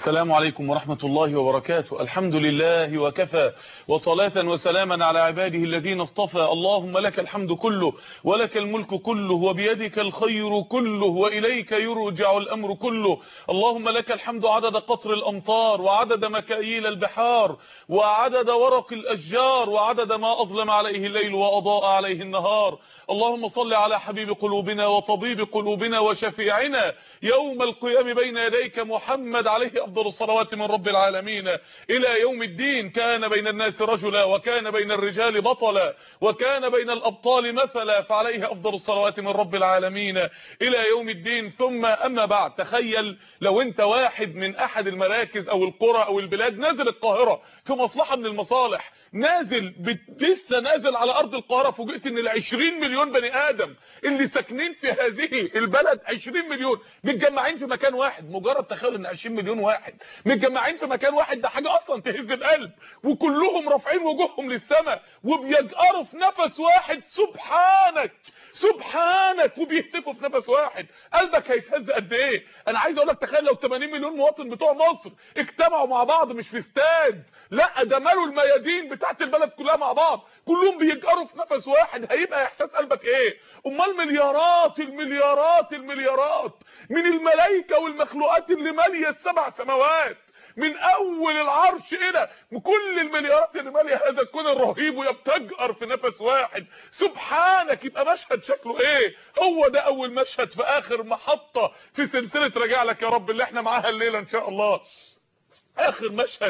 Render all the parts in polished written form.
السلام عليكم ورحمة الله وبركاته. الحمد لله وكفى، وصلاة وسلاما على عباده الذين اصطفى. اللهم لك الحمد كله، ولك الملك كله، وبيدك الخير كله، وإليك يرجع الأمر كله. اللهم لك الحمد عدد قطر الأمطار، وعدد مكاييل البحار، وعدد ورق الأشجار، وعدد ما أظلم عليه الليل وأضاء عليه النهار. اللهم صل على حبيب قلوبنا وطبيب قلوبنا وشفيعنا يوم القيام بين يديك محمد عليه أفضل الصلوات من رب العالمين إلى يوم الدين. كان بين الناس رجلا، وكان بين الرجال بطلا، وكان بين الأبطال مثلا، فعليه أفضل الصلوات من رب العالمين إلى يوم الدين. ثم أما بعد، تخيل لو أنت واحد من أحد المراكز أو القرى أو البلاد، نازل القاهرة في مصلحة من المصالح، نازل لسه نازل على أرض القاهرة، فوجئت إن 20 مليون بني آدم اللي ساكنين في هذه البلد 20 مليون متجمعين في مكان واحد. مجرد تخيل ان 20 مليون واحد متجمعين في مكان واحد، ده حاجه اصلا تهز القلب، وكلهم رافعين وجوههم للسماء وبيجأروا في نفس واحد سبحانك سبحانك، وبيهتفوا في نفس واحد. قلبك هيتهز قد ايه؟ انا عايز اقول لك، تخيل لو 80 مليون مواطن بتوع مصر اجتمعوا مع بعض، مش في استاد، لا ده مالوا الميادين بتاعت البلد كلها مع بعض، كلهم بيجأروا في نفس واحد، هيبقى احساس قلبك ايه؟ امال مليارات المليارات المليارات من الملائكه والمخلوقات اللي ماليه السبع سماوات، من اول العرش الى كل المليارات اللي ماليه هذا الكون الرهيب، وهي بتجأر في نفس واحد سبحانك، يبقى مشهد شكله ايه؟ هو ده اول مشهد في اخر محطه في سلسله راجع لك يا رب اللي احنا معاها الليله ان شاء الله. اخر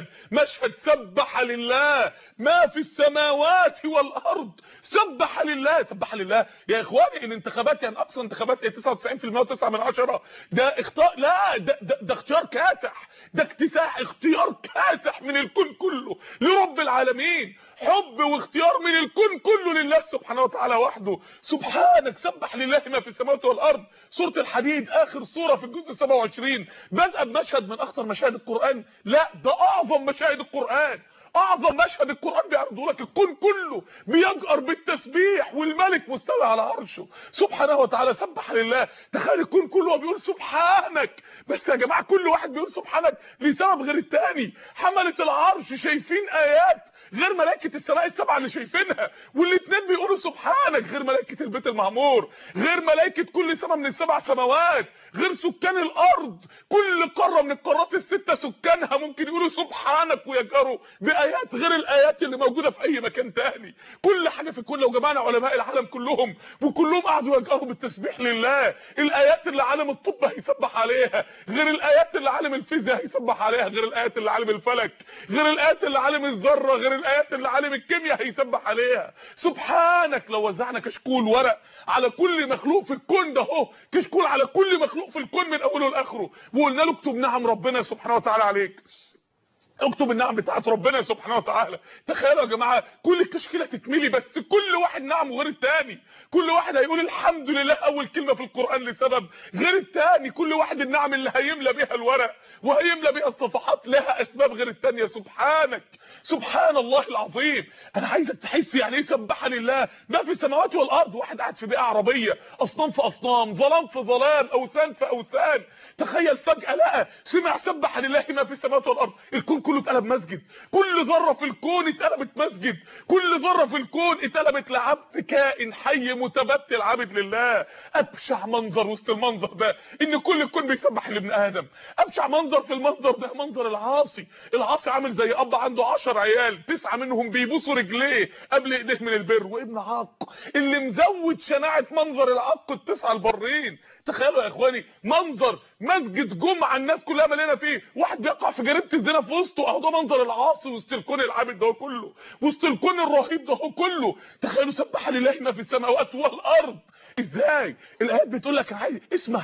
مشهد سبح لله ما في السماوات والارض، سبح لله. سبح لله يا اخواني، الانتخابات يعني اقصى انتخابات 99% و9 من 10، ده اختيار، لا ده اختيار كاسح، ده اكتساح، اختيار كاسح من الكون كله لرب العالمين، حب واختيار من الكون كله لله سبحانه وتعالى وحده. سبحانك سبح لله ما في السماوات والارض. سوره الحديد اخر سوره في الجزء 27 بدأ بمشهد من اخطر مشاهد القرآن، لا ده اعظم مشاهد القرآن، اعظم مشهد القرآن بيعرضه لك، الكون كله بيجأر بالتسبيح والملك مستوي على عرشه سبحانه وتعالى. سبح لله. تخيل الكون كله بيقول سبحانك، بس يا جماعه كل واحد بيقول سبحانك لسبب غير التاني. حملة العرش شايفين ايات غير ملائكه السماء السبعه اللي شايفينها، والاثنين بيقولوا سبحانك، غير ملائكه البيت المعمور، غير ملائكه كل سماء من السبع سماوات، غير سكان الارض، كل قاره من القارات السته سكانها ممكن يقولوا سبحانك ويجأروا بايات غير الايات اللي موجوده في اي مكان تاني. كل حاجه في الكون لو جمعنا علماء العالم كلهم وكلهم قعدوا يجأروا بالتسبيح لله، الايات اللي عالم الطب هيسبح عليها غير الايات اللي عالم الفيزياء هيسبح عليها، غير الايات اللي عالم الفلك، غير الايات اللي عالم الذره، غير الايات اللي عالم الكيمياء هيسبح عليها. سبحانك. لو وزعنا كشكول ورق على كل مخلوق في الكون ده، اهو كشكول على كل مخلوق في الكون من اوله لاخره، وقلنا له اكتب نعم ربنا سبحانه وتعالى عليك، اكتب النعم بتاعت ربنا سبحانه وتعالى. تخيلوا يا جماعه كل التشكيله تكملي، بس كل واحد نعم غير الثاني، كل واحد هيقول الحمد لله اول كلمه في القران لسبب غير الثاني، كل واحد النعم اللي هيملى بيها الورق وهيملى بيها الصفحات لها اسباب غير الثانيه. سبحانك سبحان الله العظيم. انا عايزك تحس يعني ايه سبح لله ما في السماوات والارض. واحد قاعد في بيئه عربيه، اصنام في اصنام، ظلام في ظلام، اوثان في اوثان، تخيل فجاه لقى سمع سبح لله ما في السماوات والارض، الكون كله اتقلب مسجد، كل ذره في الكون اتقلبت مسجد، كل ذره في الكون اتقلبت لعبد كائن حي متبتل عابد لله. ابشع منظر وسط المنظر ده ان كل الكون بيسبح لابن ادم. ابشع منظر في المنظر ده منظر العاصي. العاصي عامل زي اب عنده 10 عيال، 9 منهم بيبوسوا رجليه قبل ايديه من البر، وابن عاق اللي مزود شناعه منظر العاق التسعه البرين. تخيلوا يا اخواني منظر مسجد جمعه الناس كلها مليانه فيه، واحد بيقع في جريمه الزنا في وسطه، اهو ده منظر العاصي وسط الكون العابد ده كله، وسط الكون الرهيب ده كله. تخيلوا سبح لله ما في السماوات والارض. ازاي؟ الايات بتقول لك عايز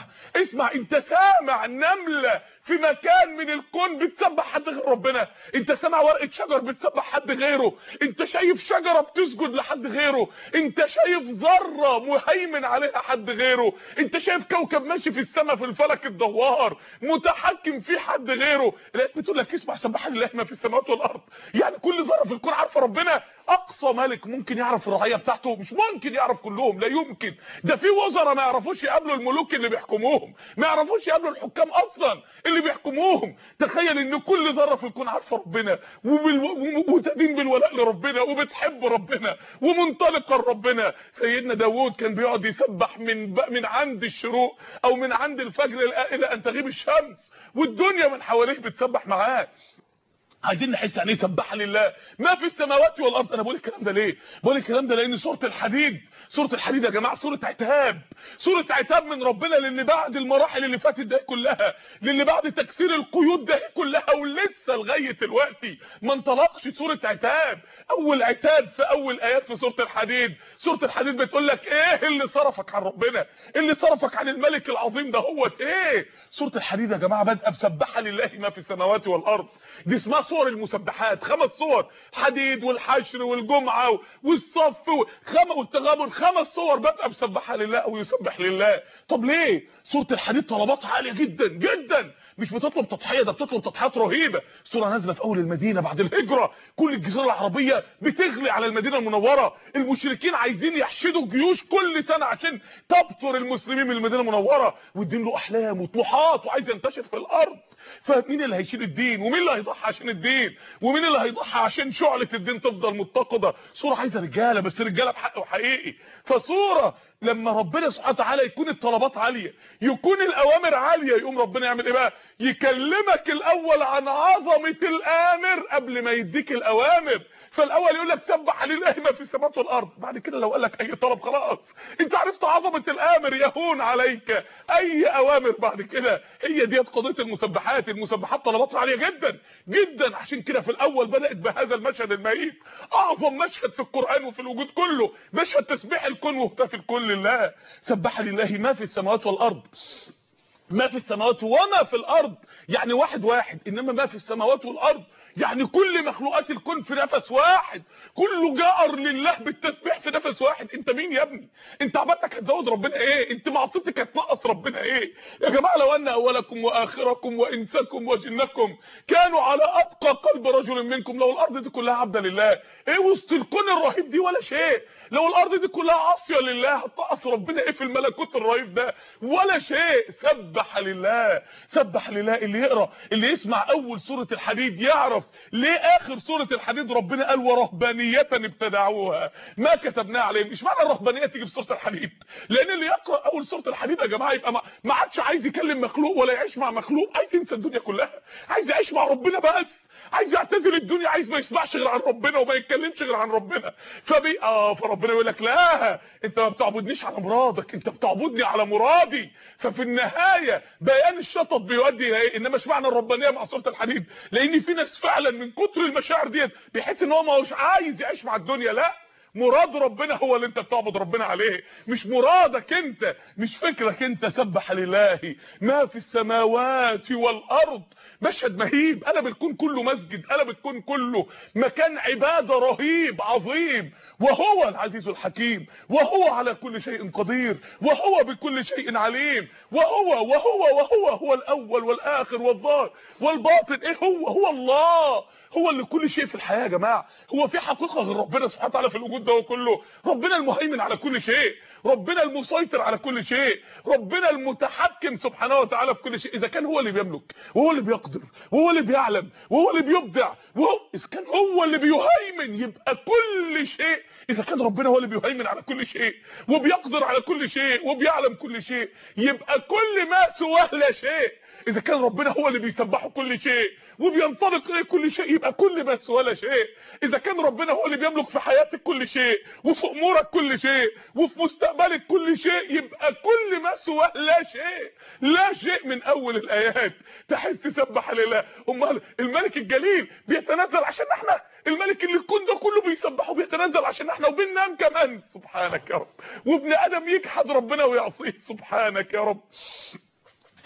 اسمع، انت سامع نمله في مكان من الكون بتسبح حد غير ربنا؟ انت سامع ورقه شجر بتسبح حد غيره؟ انت شايف شجره بتسجد لحد غيره؟ انت شايف ذره مهيمن عليها حد غيره؟ انت شايف كوكب ماشي في السماء في الفلك الدوار متحكم فيه حد غيره؟ الايات بتقول لك اسمع سبح لله ما في السماوات والارض، يعني كل ذره في الكون عارفه ربنا. اقصى ملك ممكن يعرف الرعيه بتاعته؟ مش ممكن يعرف كلهم، لا يمكن. ده في وزراء ما يعرفوش يقابلوا الملوك اللي بيحكموهم، ما يعرفوش يقابلوا الحكام اصلا اللي بيحكموهم. تخيل ان كل ذره في الكون عارفه ربنا وتدين بالولاء لربنا وبتحب ربنا ومنطلقه لربنا. سيدنا داوود كان بيقعد يسبح من عند الشروق او من عند الفجر الى ان تغيب الشمس، والدنيا من حواليه بتسبح معاه. عايزين نحس يعني ايه سبح لله ما في السماوات والارض. انا بقول الكلام ده ليه؟ بقول الكلام ده لان سوره الحديد يا جماعه سوره عتاب من ربنا للي بعد المراحل اللي فاتت ده كلها، للي بعد تكسير القيود ده كلها ولسه لغايه دلوقتي ما انطلقش. سوره عتاب، اول عتاب في اول ايات في سوره الحديد بتقول لك ايه اللي صرفك عن ربنا، اللي صرفك عن الملك العظيم ده هو ايه. سوره الحديد يا جماعه بادئه بسبح لله ما في السماوات والارض. دي اسمها صور المسبحات، 5 صور، الحديد والحشر والجمعه والصف والتغابن، 5 صور بادئه بسبحها لله او يسبح لله. طب ليه؟ سوره الحديد طلباتها عاليه جدا جدا، مش بتطلب تضحيه، ده بتطلب تضحيات رهيبه. سوره نازله في اول المدينه بعد الهجره، كل الجزيره العربيه بتغلي على المدينه المنوره، المشركين عايزين يحشدوا جيوش كل سنه عشان تبطر المسلمين من المدينه المنوره، والدين له احلام وطموحات وعايز ينتشر في الارض. فمين اللي هيشيل الدين؟ ومين اللي هيضحي عشان الدين؟ ومين اللي هيضحي عشان شعله الدين تفضل متقده؟ صوره عايزه رجاله، بس رجاله بحق وحقيقي. فصوره لما ربنا سبحانه وتعالى يكون الطلبات عاليه، يكون الاوامر عاليه، يقوم ربنا يعمل ايه بقى؟ يكلمك الاول عن عظمه الامر قبل ما يديك الاوامر. فالاول يقول لك سبح لله ما في السماوات والارض، بعد كده لو قال لك اي طلب خلاص انت عرفت عظمه الامر، يهون عليك اي اوامر بعد كده. هي دي قضيه المسبحات طلباتها عاليه جدا جدا. عشان كده في الاول بدات بهذا المشهد المهيب، اعظم مشهد في القران وفي الوجود كله، مشهد تسبيح الكون وهتاف الكون لله. سبح لله ما في السماوات والارض، ما في السماوات وما في الارض يعني واحد، انما ما في السماوات والارض يعني كل مخلوقات الكون في نفس واحد، كله جار لله بالتسبيح في نفس واحد. انت مين يا ابني؟ انت عبادتك هتزود ربنا ايه؟ انت معصيتك هتنقص ربنا ايه؟ يا جماعه لو ان اولكم واخركم وانسكم وجنكم كانوا على اتقى قلب رجل منكم، لو الارض دي كلها عبده لله، ايه وسط الكون الرهيب دي ولا شيء. لو الارض دي كلها عاصيه لله هتنقص ربنا ايه في الملكوت الرهيب ده؟ ولا شيء. سبح لله. اللي يسمع اول سوره الحديد يعرف ليه اخر سوره الحديد ربنا قال ورهبانيه ابتدعوها ما كتبناها عليهم. مش معنى الرهبانيه تيجي في سوره الحديد، لان اللي يقرا اول سوره الحديد يا جماعه يبقى ما عادش عايز يكلم مخلوق ولا يعيش مع مخلوق، عايز ينسى الدنيا كلها، عايز يعيش مع ربنا بس، عايز يعتزل الدنيا، عايز ما يسمعش غير عن ربنا وما يتكلمش غير عن ربنا. فربنا يقول لك لا، انت ما بتعبدنيش على مرادك، انت بتعبدني على مرادي. ففي النهايه بيان الشطط بيودي الى ايه؟ انما اشمعنى الربانيه مع سوره الحديد؟ لان في ناس فعلا من كتر المشاعر ديت بيحس ان هو ما هوش عايز يعيش مع الدنيا. لا، مراد ربنا هو اللي انت بتعبد ربنا عليه، مش مرادك انت، مش فكرك انت. سبح لله ما في السماوات والارض. مشهد مهيب، قلب الكون كله مسجد، قلب الكون كله مكان عباده رهيب عظيم. وهو العزيز الحكيم، وهو على كل شيء قدير، وهو بكل شيء عليم، وهو الاول والاخر والظاهر والباطن. ايه هو الله، هو اللي كل شيء في الحياه يا جماعه. هو في حقيقه غير ربنا سبحانه وتعالى في الوجود ده كله؟ ربنا المهيمن على كل شيء، ربنا المسيطر على كل شيء، ربنا المتحكم سبحانه وتعالى في كل شيء. اذا كان هو اللي بيملك وهو اللي بيقدر وهو اللي بيعلم وهو اللي بيبدع اذا كان هو اللي بيهيمن يبقى كل شيء، اذا كان ربنا هو اللي بيهيمن على كل شيء وبيقدر على كل شيء وبيعلم كل شيء، يبقى كل ما سواه لا شيء. اذا كان ربنا هو اللي بيسبحه كل شيء وبينطلق اليه كل شيء، يبقى كل ما سواه لا شيء. اذا كان ربنا هو اللي بيملك في حياتك كل شيء وفي امورك كل شيء وفي مستقبلك كل شيء، يبقى كل ما سواه لا شيء. لا شيء من اول الايات تحس تسبح لله. امال الملك الجليل بيتنزل عشان احنا، الملك اللي الكون ده كله بيسبحه بيتنزل عشان احنا وبننام كمان. سبحانك يا رب. وابن ادم يجحد ربنا ويعصيه. سبحانك يا رب.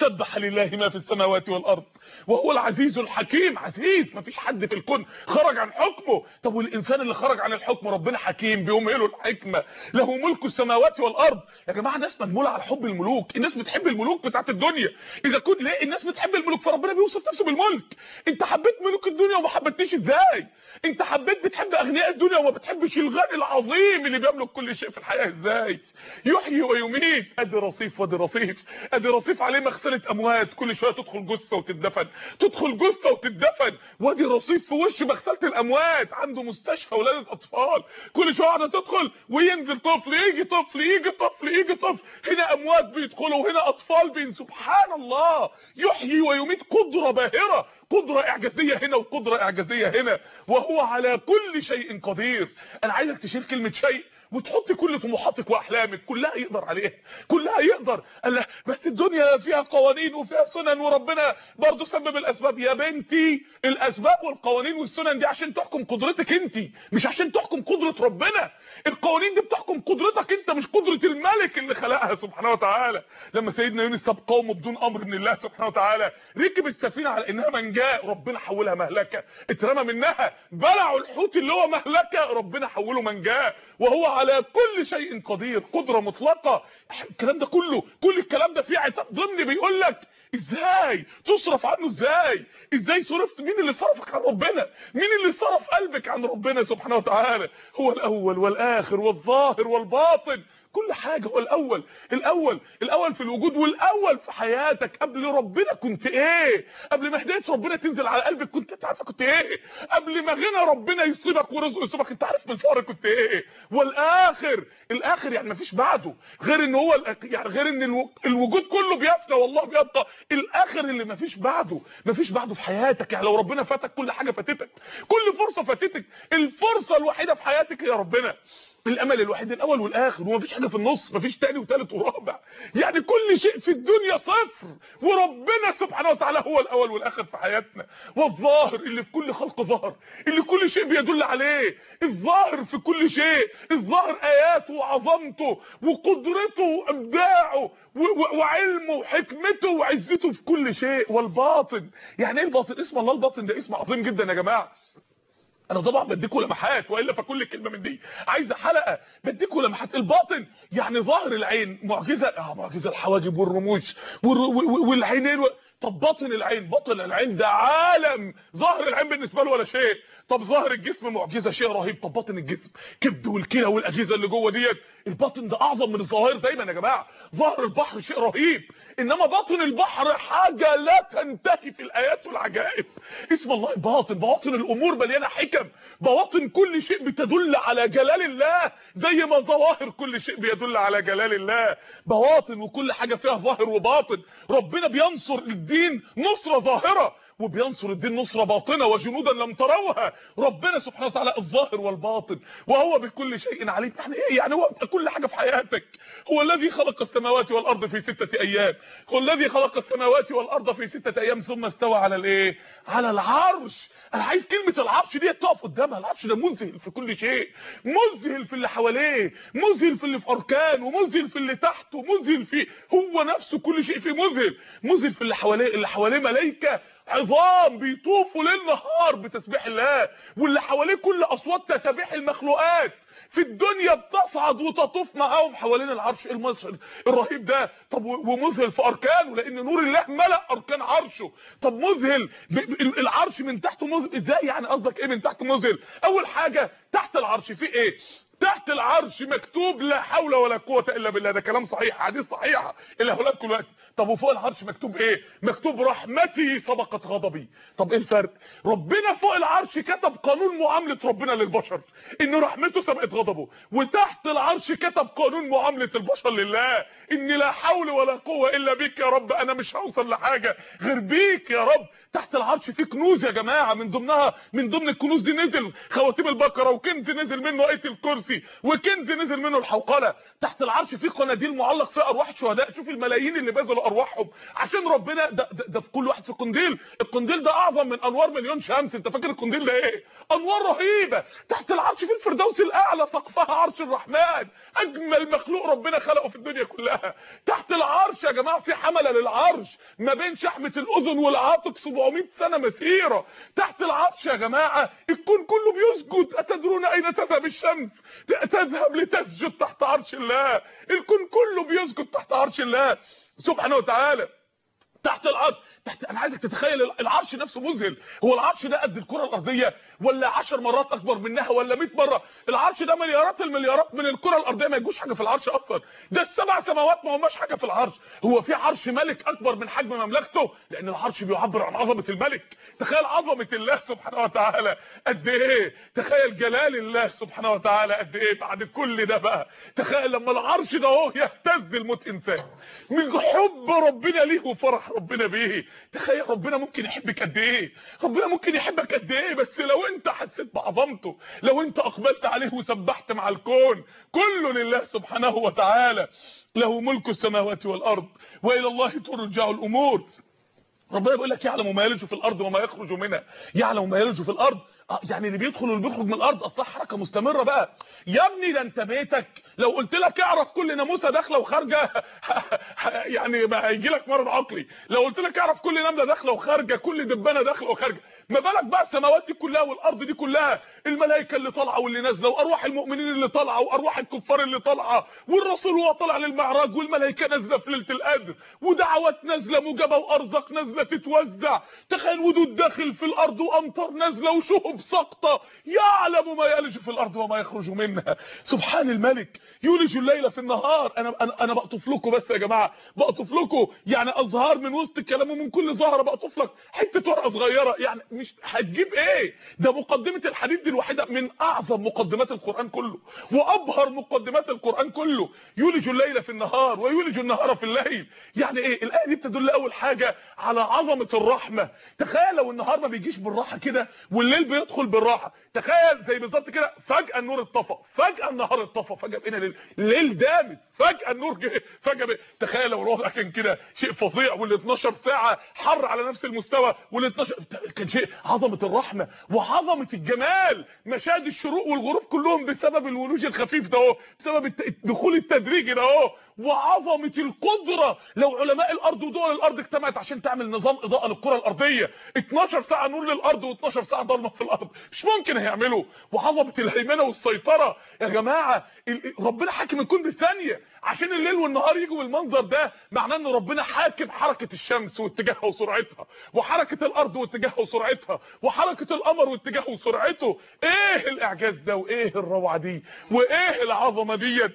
سبح لله ما في السماوات والارض وهو العزيز الحكيم. عزيز، مفيش حد في الكون خرج عن حكمه. طب والانسان اللي خرج عن الحكم ربنا حكيم بيمهله الحكمه، له ملك السماوات والارض. يا جماعه الناس مجموله على حب الملوك، الناس بتحب الملوك بتاعت الدنيا. اذا كنت ليه الناس بتحب الملوك؟ فربنا بيوصف نفسه بالملك. انت حبيت ملوك الدنيا وما حبيتنيش ازاي؟ انت حبيت بتحب اغنياء الدنيا وما بتحبش الغني العظيم اللي بيملك كل شيء في الحياه ازاي؟ يحيي ويميت. ادي رصيف وادي رصيف، ادي رصيف عليه مغسله اموات، كل شويه تدخل جثه وتدفن، تدخل جثه وتدفن. وادي رصيف في وش مغسله الاموات، عنده مستشفى ولاده اطفال، كل شويه واحده تدخل وينزل طفل، يجي طفل، يجي طفل، يجي طفل، هنا اموات بيدخلوا وهنا اطفال بين. سبحان الله، يحيي ويميت، قدره باهره، قدره اعجازيه هنا وقدره اعجازيه هنا، وهو على كل شيء قدير. انا عايزك تشيل كلمه شيء وتحط كل طموحاتك واحلامك، كلها يقدر عليها، كلها يقدر. الله، بس الدنيا فيها قوانين وفيها سنن وربنا برضو سبب الاسباب. يا بنتي الاسباب والقوانين والسنن دي عشان تحكم قدرتك انت، مش عشان تحكم قدرة ربنا. القوانين دي بتحكم قدرتك انت، مش قدرة الملك اللي خلقها سبحانه وتعالى. لما سيدنا يونس ساب قومه بدون امر من الله سبحانه وتعالى، ركب السفينه على انها منجاه، ربنا حولها مهلكه، اترمى منها، بلعوا الحوت اللي هو مهلكه، ربنا حوله منجاه، وهو على كل شيء قدير، قدره مطلقه. الكلام ده كله، كل الكلام ده فيه عتاب ضمني بيقول لك ازاي تصرف عنه، ازاي صرفت، مين اللي صرفك عن ربنا، مين اللي صرف قلبك عن ربنا سبحانه وتعالى. هو الاول والاخر والظاهر والباطن، كل حاجه هو الاول في الوجود، والاول في حياتك. قبل ربنا كنت ايه؟ قبل ما هدايه ربنا تنزل على قلبك كنت انت عارفه كنت ايه؟ قبل ما غنى ربنا يصيبك ورزقه يصيبك انت عارف من الفقر كنت ايه؟ الاخر يعني مفيش بعده، غير ان هو يعني غير ان الوجود كله بيفنى والله بيبقى. الاخر اللي مفيش بعده في حياتك. يعني لو ربنا فاتك كل حاجه فاتتك، كل فرصه فاتتك، الفرصه الوحيده في حياتك يا ربنا، الامل الوحيد الاول والاخر، ومفيش حاجه في النص، مفيش تاني وتالت ورابع. يعني كل شيء في الدنيا صفر، وربنا سبحانه وتعالى هو الاول والاخر في حياتنا. والظاهر اللي في كل خلق ظهر، اللي كل شيء بيدل عليه، الظاهر في كل شيء، الظاهر اياته وعظمته وقدرته وابداعه وعلمه وحكمته وعزته في كل شيء. والباطن، يعني ايه الباطن؟ اسم الله الباطن ده اسم عظيم جدا يا جماعه. انا طبعا بديكوا لمحات، والا فكل كلمه من دي عايزه حلقه. بديكوا لمحات. الباطن يعني ظاهر العين، معجزه، معجزه الحواجب والرموش والعينين طب باطن العين، باطن العين ده عالم، ظاهر العين بالنسبه له ولا شيء. طب ظاهر الجسم معجزه، شيء رهيب. طب باطن الجسم، كبد والكلى والاجهزه اللي جوه ديت، الباطن ده اعظم من الظاهر دايما يا جماعه. ظاهر البحر شيء رهيب، انما باطن البحر حاجه لا تنتهي في الايات والعجائب. اسم الله الباطن، بواطن الامور مليانه حكم، بواطن كل شيء بتدل على جلال الله، زي ما ظواهر كل شيء بيدل على جلال الله. بواطن، وكل حاجه فيها ظاهر وباطن. ربنا بينصر الدين نصره ظاهره، وبينصر الدين نصره باطنه، وجنودا لم تروها. ربنا سبحانه وتعالى الظاهر والباطن، وهو بكل شيء عليم. يعني ايه؟ يعني هو كل حاجه في حياتك. هو الذي خلق السماوات والارض في 6 ايام، هو الذي خلق السماوات والارض في 6 ايام ثم استوى على الايه؟ على العرش. انا عايز كلمه العرش دي تقف قدامها. العرش ده مذهل في كل شيء، مذهل في اللي حواليه، مذهل في اللي في اركانه، مذهل في اللي تحته، مذهل في هو نفسه، كل شيء فيه مذهل في اللي حواليه. اللي حواليه ملائكه عظام بيطوفوا ليل نهار بتسبيح الله، واللي حواليه كل اصوات تسابيح المخلوقات في الدنيا بتصعد وتطوف معاهم حوالين العرش. المشهد الرهيب ده. طب ومذهل في اركانه، لان نور الله ملأ اركان عرشه. طب مذهل العرش من تحته مذهل ازاي؟ يعني قصدك ايه من تحت مذهل؟ اول حاجه تحت العرش في ايه؟ تحت العرش مكتوب لا حول ولا قوه الا بالله. ده كلام صحيح، حديث صحيحه اللي هقولها لكم دلوقتي. طب وفوق العرش مكتوب ايه؟ مكتوب رحمتي سبقت غضبي. طب ايه الفرق؟ ربنا فوق العرش كتب قانون معامله ربنا للبشر، ان رحمته سبقت غضبه، وتحت العرش كتب قانون معامله البشر لله، ان لا حول ولا قوه الا بك يا رب، انا مش هوصل لحاجه غير بيك يا رب. تحت العرش في كنوز يا جماعه، من ضمن الكنوز دي نزل خواتيم البقره، وكنز نزل منه ايه؟ الكرسي، كرسي وكنز نزل منه الحوقله. تحت العرش في قناديل معلق فيها ارواح الشهداء. شوف الملايين اللي بذلوا ارواحهم عشان ربنا. ده في كل واحد في قنديل. القنديل ده اعظم من انوار مليون شمس. انت فاكر القنديل ده ايه؟ انوار رهيبه. تحت العرش في الفردوس الاعلى سقفها عرش الرحمن، اجمل مخلوق ربنا خلقه في الدنيا كلها. تحت العرش يا جماعه في حمله للعرش ما بين شحمه الاذن والعاتق 700 سنه مسيره. تحت العرش يا جماعه الكون كله بيسجد. اتدرون اين تذهب الشمس؟ تذهب لتسجد تحت عرش الله. الكون كله بيسجد تحت عرش الله سبحانه وتعالى. تحت العرش انا عايزك تتخيل العرش نفسه مذهل. هو العرش ده قد الكره الارضيه ولا 10 مرات اكبر منها ولا 100 مره؟ العرش ده مليارات المليارات من الكره الارضيه. ما يجوش حاجه في العرش اصلا. ده السبع سماوات ما هماش حاجه في العرش. هو في عرش ملك اكبر من حجم مملكته؟ لان العرش بيعبر عن عظمه الملك. تخيل عظمه الله سبحانه وتعالى قد ايه. تخيل جلال الله سبحانه وتعالى قد ايه. بعد كل ده بقى تخيل لما العرش ده اهو يهتز الموت انسان من حب ربنا ليه وفرح ربنا بيه. تخيل ربنا ممكن يحبك قد ايه. ربنا ممكن يحبك قد ايه بس لو انت حسيت بعظمته، لو انت اقبلت عليه وسبحت مع الكون. كله لله سبحانه وتعالى. له ملك السماوات والارض والى الله ترجع الامور. ربنا بيقول لك يعلم ما يلج في الارض وما يخرج منها. يعلم ما يلج في الارض يعني اللي بيدخل واللي بيخرج من الارض اصلا حركه مستمره بقى. يا ابني ده انت بيتك لو قلت لك اعرف كل ناموسه داخله وخارجه يعني ما هيجي لك مرض عقلي. لو قلت لك اعرف كل نمله داخله وخارجه، كل دبانه داخله وخارجه، ما بالك بقى السماوات دي كلها والارض دي كلها، الملائكه اللي طالعه واللي نازله وارواح المؤمنين اللي طالعه وارواح الكفار اللي طالعه، والرسول وهو طالع للمعراج والملائكه نازله في ليله القدر ودعوات نازله مجابه وارزاق نازله تتوزع. تخيل ودود داخل في الارض وامطار نازله وشهب ساقطه. يعلم ما يلج في الارض وما يخرج منها. سبحان الملك يولج الليل في النهار. انا بقطف لكم بس يا جماعه، بقطف لكم يعني ازهار من وسط الكلام ومن كل زهره بقطف لك حته ورقه صغيره. يعني مش هتجيب ايه. ده مقدمه الحديث دي الوحيده من اعظم مقدمات القران كله وابهر مقدمات القران كله. يولج الليل في النهار ويولج النهار في الليل. يعني ايه الايه دي؟ بتدل اول حاجه على عظمه الرحمه. تخيل لو النهار ما بيجيش بالراحه كده والليل بيدخل بالراحه. تخيل زي بالظبط كده فجاه النور اتطفى، فجاه النهار اتطفى، فجاه بقينا الليل دامس، فجاه النور جه، فجاه تخيل لو الوضع كان كده شيء فظيع وال 12 ساعه حر على نفس المستوى وال 12 كان شيء. عظمه الرحمه وعظمه الجمال. مشاهد الشروق والغروب كلهم بسبب الولوج الخفيف ده اهو، بسبب الدخول التدريجي ده اهو. وعظمه القدره لو علماء الارض ودول الارض اجتمعت عشان تعمل نظام اضاءه للكره الارضيه 12 ساعه نور للارض و12 ساعه ضلمه في الارض، مش ممكن هيعملوا. وعظمه الهيمنه والسيطره يا جماعه. ربنا حاكم الكون بالثانيه. عشان الليل والنهار يجوا بالمنظر ده معناه ان ربنا حاكم حركه الشمس واتجاهها وسرعتها، وحركه الارض واتجاهها وسرعتها، وحركه القمر واتجاهه وسرعته. ايه الاعجاز ده وايه الروعه دي وايه العظمه ديت؟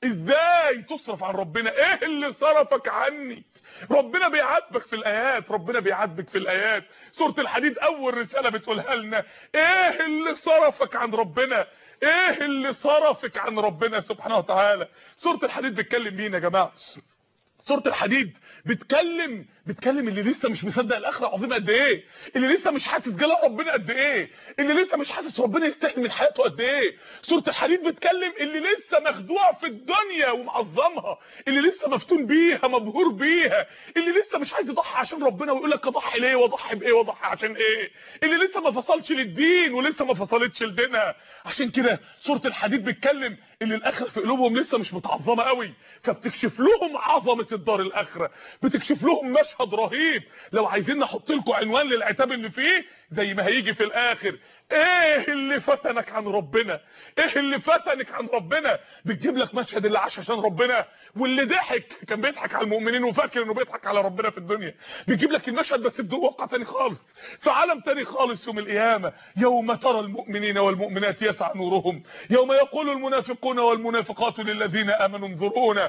ازاي تصرف عن ربنا؟ ايه اللي صرفك عني؟ ربنا بيعاتبك في الايات، ربنا بيعاتبك في الايات. سوره الحديد اول رساله بتقولها لنا ايه اللي صرفك عن ربنا؟ ايه اللي صرفك عن ربنا سبحانه وتعالى؟ سوره الحديد بتكلم مين يا جماعه؟ سوره الحديد بتكلم اللي لسه مش مصدق الاخره عظيمه قد ايه، اللي لسه مش حاسس جلال ربنا قد ايه، اللي لسه مش حاسس ربنا يستحي من حياته قد ايه. سوره الحديد بتكلم اللي لسه مخدوع في الدنيا ومعظمها، اللي لسه مفتون بيها مبهور بيها، اللي لسه مش عايز يضحي عشان ربنا ويقول لك اضحي ليه واضحي بايه واضحي عشان ايه، اللي لسه ما فصلش للدين ولسه ما فصلتش لدينها. عشان كده سوره الحديد بتكلم اللي الاخره في قلوبهم لسه مش متعظمه قوي، فبتكشف لهم عظمه الدار الاخره، بتكشف لهم مشهد رهيب. لو عايزين نحط لكم عنوان للعتاب اللي فيه زي ما هيجي في الاخر، ايه اللي فتنك عن ربنا؟ ايه اللي فتنك عن ربنا؟ بتجيب لك مشهد اللي عاش عشان ربنا واللي ضحك كان بيضحك على المؤمنين وفاكر انه بيضحك على ربنا في الدنيا. بيجيب لك المشهد بس في واقع تاني خالص، في عالم تاني خالص يوم القيامه. يوم ترى المؤمنين والمؤمنات يسعى نورهم، يوم يقول المنافقون والمنافقات للذين امنوا انظرونا.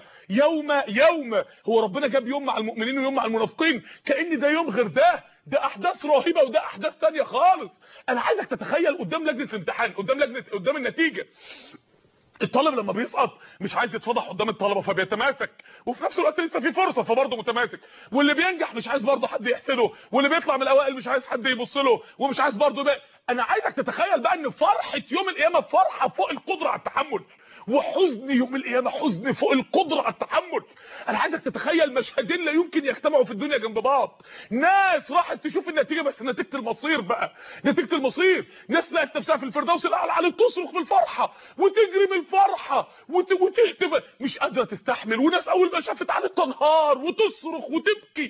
يوم هو ربنا جاب يوم مع المؤمنين ويوم مع المنافقين كأن ده يوم غير ده احداث رهيبه وده احداث تانية خالص. انا عايزك تتخيل قدام لجنه الامتحان، قدام النتيجه الطالب لما بيسقط مش عايز يتفضح قدام الطلبه فبيتماسك، وفي نفس الوقت لسه في فرصه فبرضه متماسك. واللي بينجح مش عايز برضه حد يحسده، واللي بيطلع من الاوائل مش عايز حد يبص له، ومش عايز برضه بقى. انا عايزك تتخيل بقى ان فرحه يوم القيامه فرحه فوق القدره على التحمل، وحزن يوم القيامه حزن فوق القدره على التحمل. انا عايزك تتخيل مشهدين لا يمكن يجتمعوا في الدنيا جنب بعض. ناس راحت تشوف النتيجه، بس نتيجه المصير بقى، نتيجه المصير. ناس لقت نفسها في الفردوس الاعلى على تصرخ بالفرحه وتجري بالفرحه وتهتف مش قادره تستحمل. وناس اول ما شافت على تنهار وتصرخ وتبكي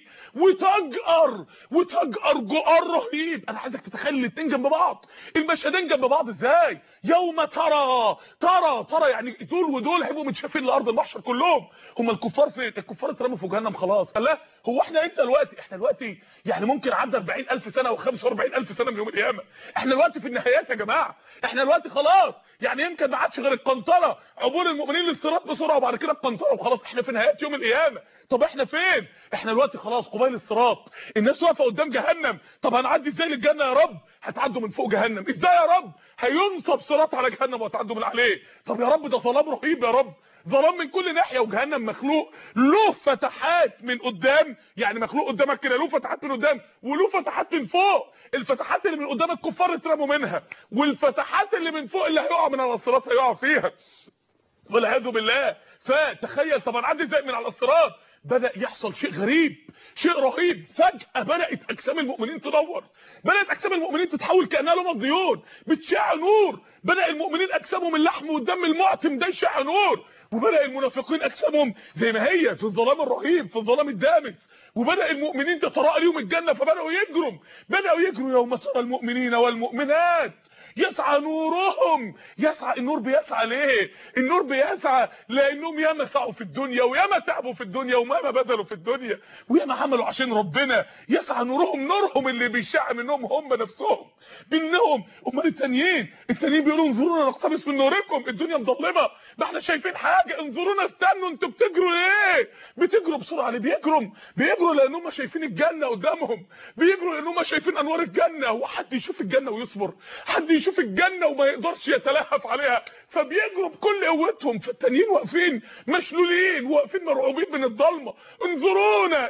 وتجأر جؤار رهيب. انا عايزك تتخيل الاثنين جنب بعض، المشهدين جنب بعض ازاي. يوم ترى يعني دول ودول هيبقوا متشافين لارض المحشر كلهم. هم الكفار فين؟ الكفار اترموا في جهنم خلاص. قال لا، هو احنا امتى دلوقتي؟ احنا دلوقتي يعني ممكن عدى 40000 سنه و45000 سنه من يوم القيامه. احنا دلوقتي في النهايات يا جماعه، احنا دلوقتي خلاص. يعني يمكن ما عادش غير القنطره، عبور المؤمنين للصراط بسرعه وبعد كده القنطره وخلاص. احنا في نهايات يوم القيامه. طب احنا فين؟ احنا دلوقتي خلاص قبيل الصراط، الناس واقفه قدام جهنم. طب هنعدي ازاي للجنه يا رب؟ هتعدوا من فوق جهنم. ازاي يا رب؟ هينصب صراط على جهنم وهتعدوا من عليه. طب يا رب ده ظلام رهيب يا رب، ظلام من كل ناحيه. وجهنم مخلوق له فتحات من قدام، يعني مخلوق قدامك كده له فتحات من قدام وله فتحات من فوق. الفتحات اللي من قدام الكفار اترموا منها، والفتحات اللي من فوق اللي هيقع من على الصراط هيقع فيها والعياذ بالله. فتخيل طب هنعدي ازاي من على الصراط؟ بدأ يحصل شيء غريب، شيء رهيب. فجأة بدأت أجسام المؤمنين تنور، بدأت أجسام المؤمنين تتحول كأنها لمض ديون بتشع نور. بدأ المؤمنين أجسامهم اللحم والدم المعتم ده يشع نور، وبدأ المنافقين أجسامهم زي ما هي في الظلام الرهيب، في الظلام الدامس. وبدأ المؤمنين تتراءى لهم الجنة فبدأوا يجروا يوم ترى المؤمنين والمؤمنات يسعى نورهم. يسعى النور، بيسعى ليه؟ النور بيسعى لانهم ياما سعوا في الدنيا وياما تعبوا في الدنيا وياما بذلوا في الدنيا وياما عملوا عشان ربنا. يسعى نورهم اللي بيشع منهم هم نفسهم منهم. امال التانيين بيقولوا انظرونا نقتبس من نوركم، الدنيا مظلمه ما احنا شايفين حاجه، انظرونا استنوا انتوا بتجروا ليه؟ بتجروا بسرعه ليه؟ بيجروا لانهم شايفين الجنه قدامهم، بيجروا لانهم شايفين انوار الجنه. هو حد يشوف الجنه ويصبر؟ حد يشوف الجنه وما يقدرش يتلهف عليها؟ فبيجروا بكل قوتهم. فالتانيين واقفين مشلولين، واقفين مرعوبين من الضلمه. انظرونا،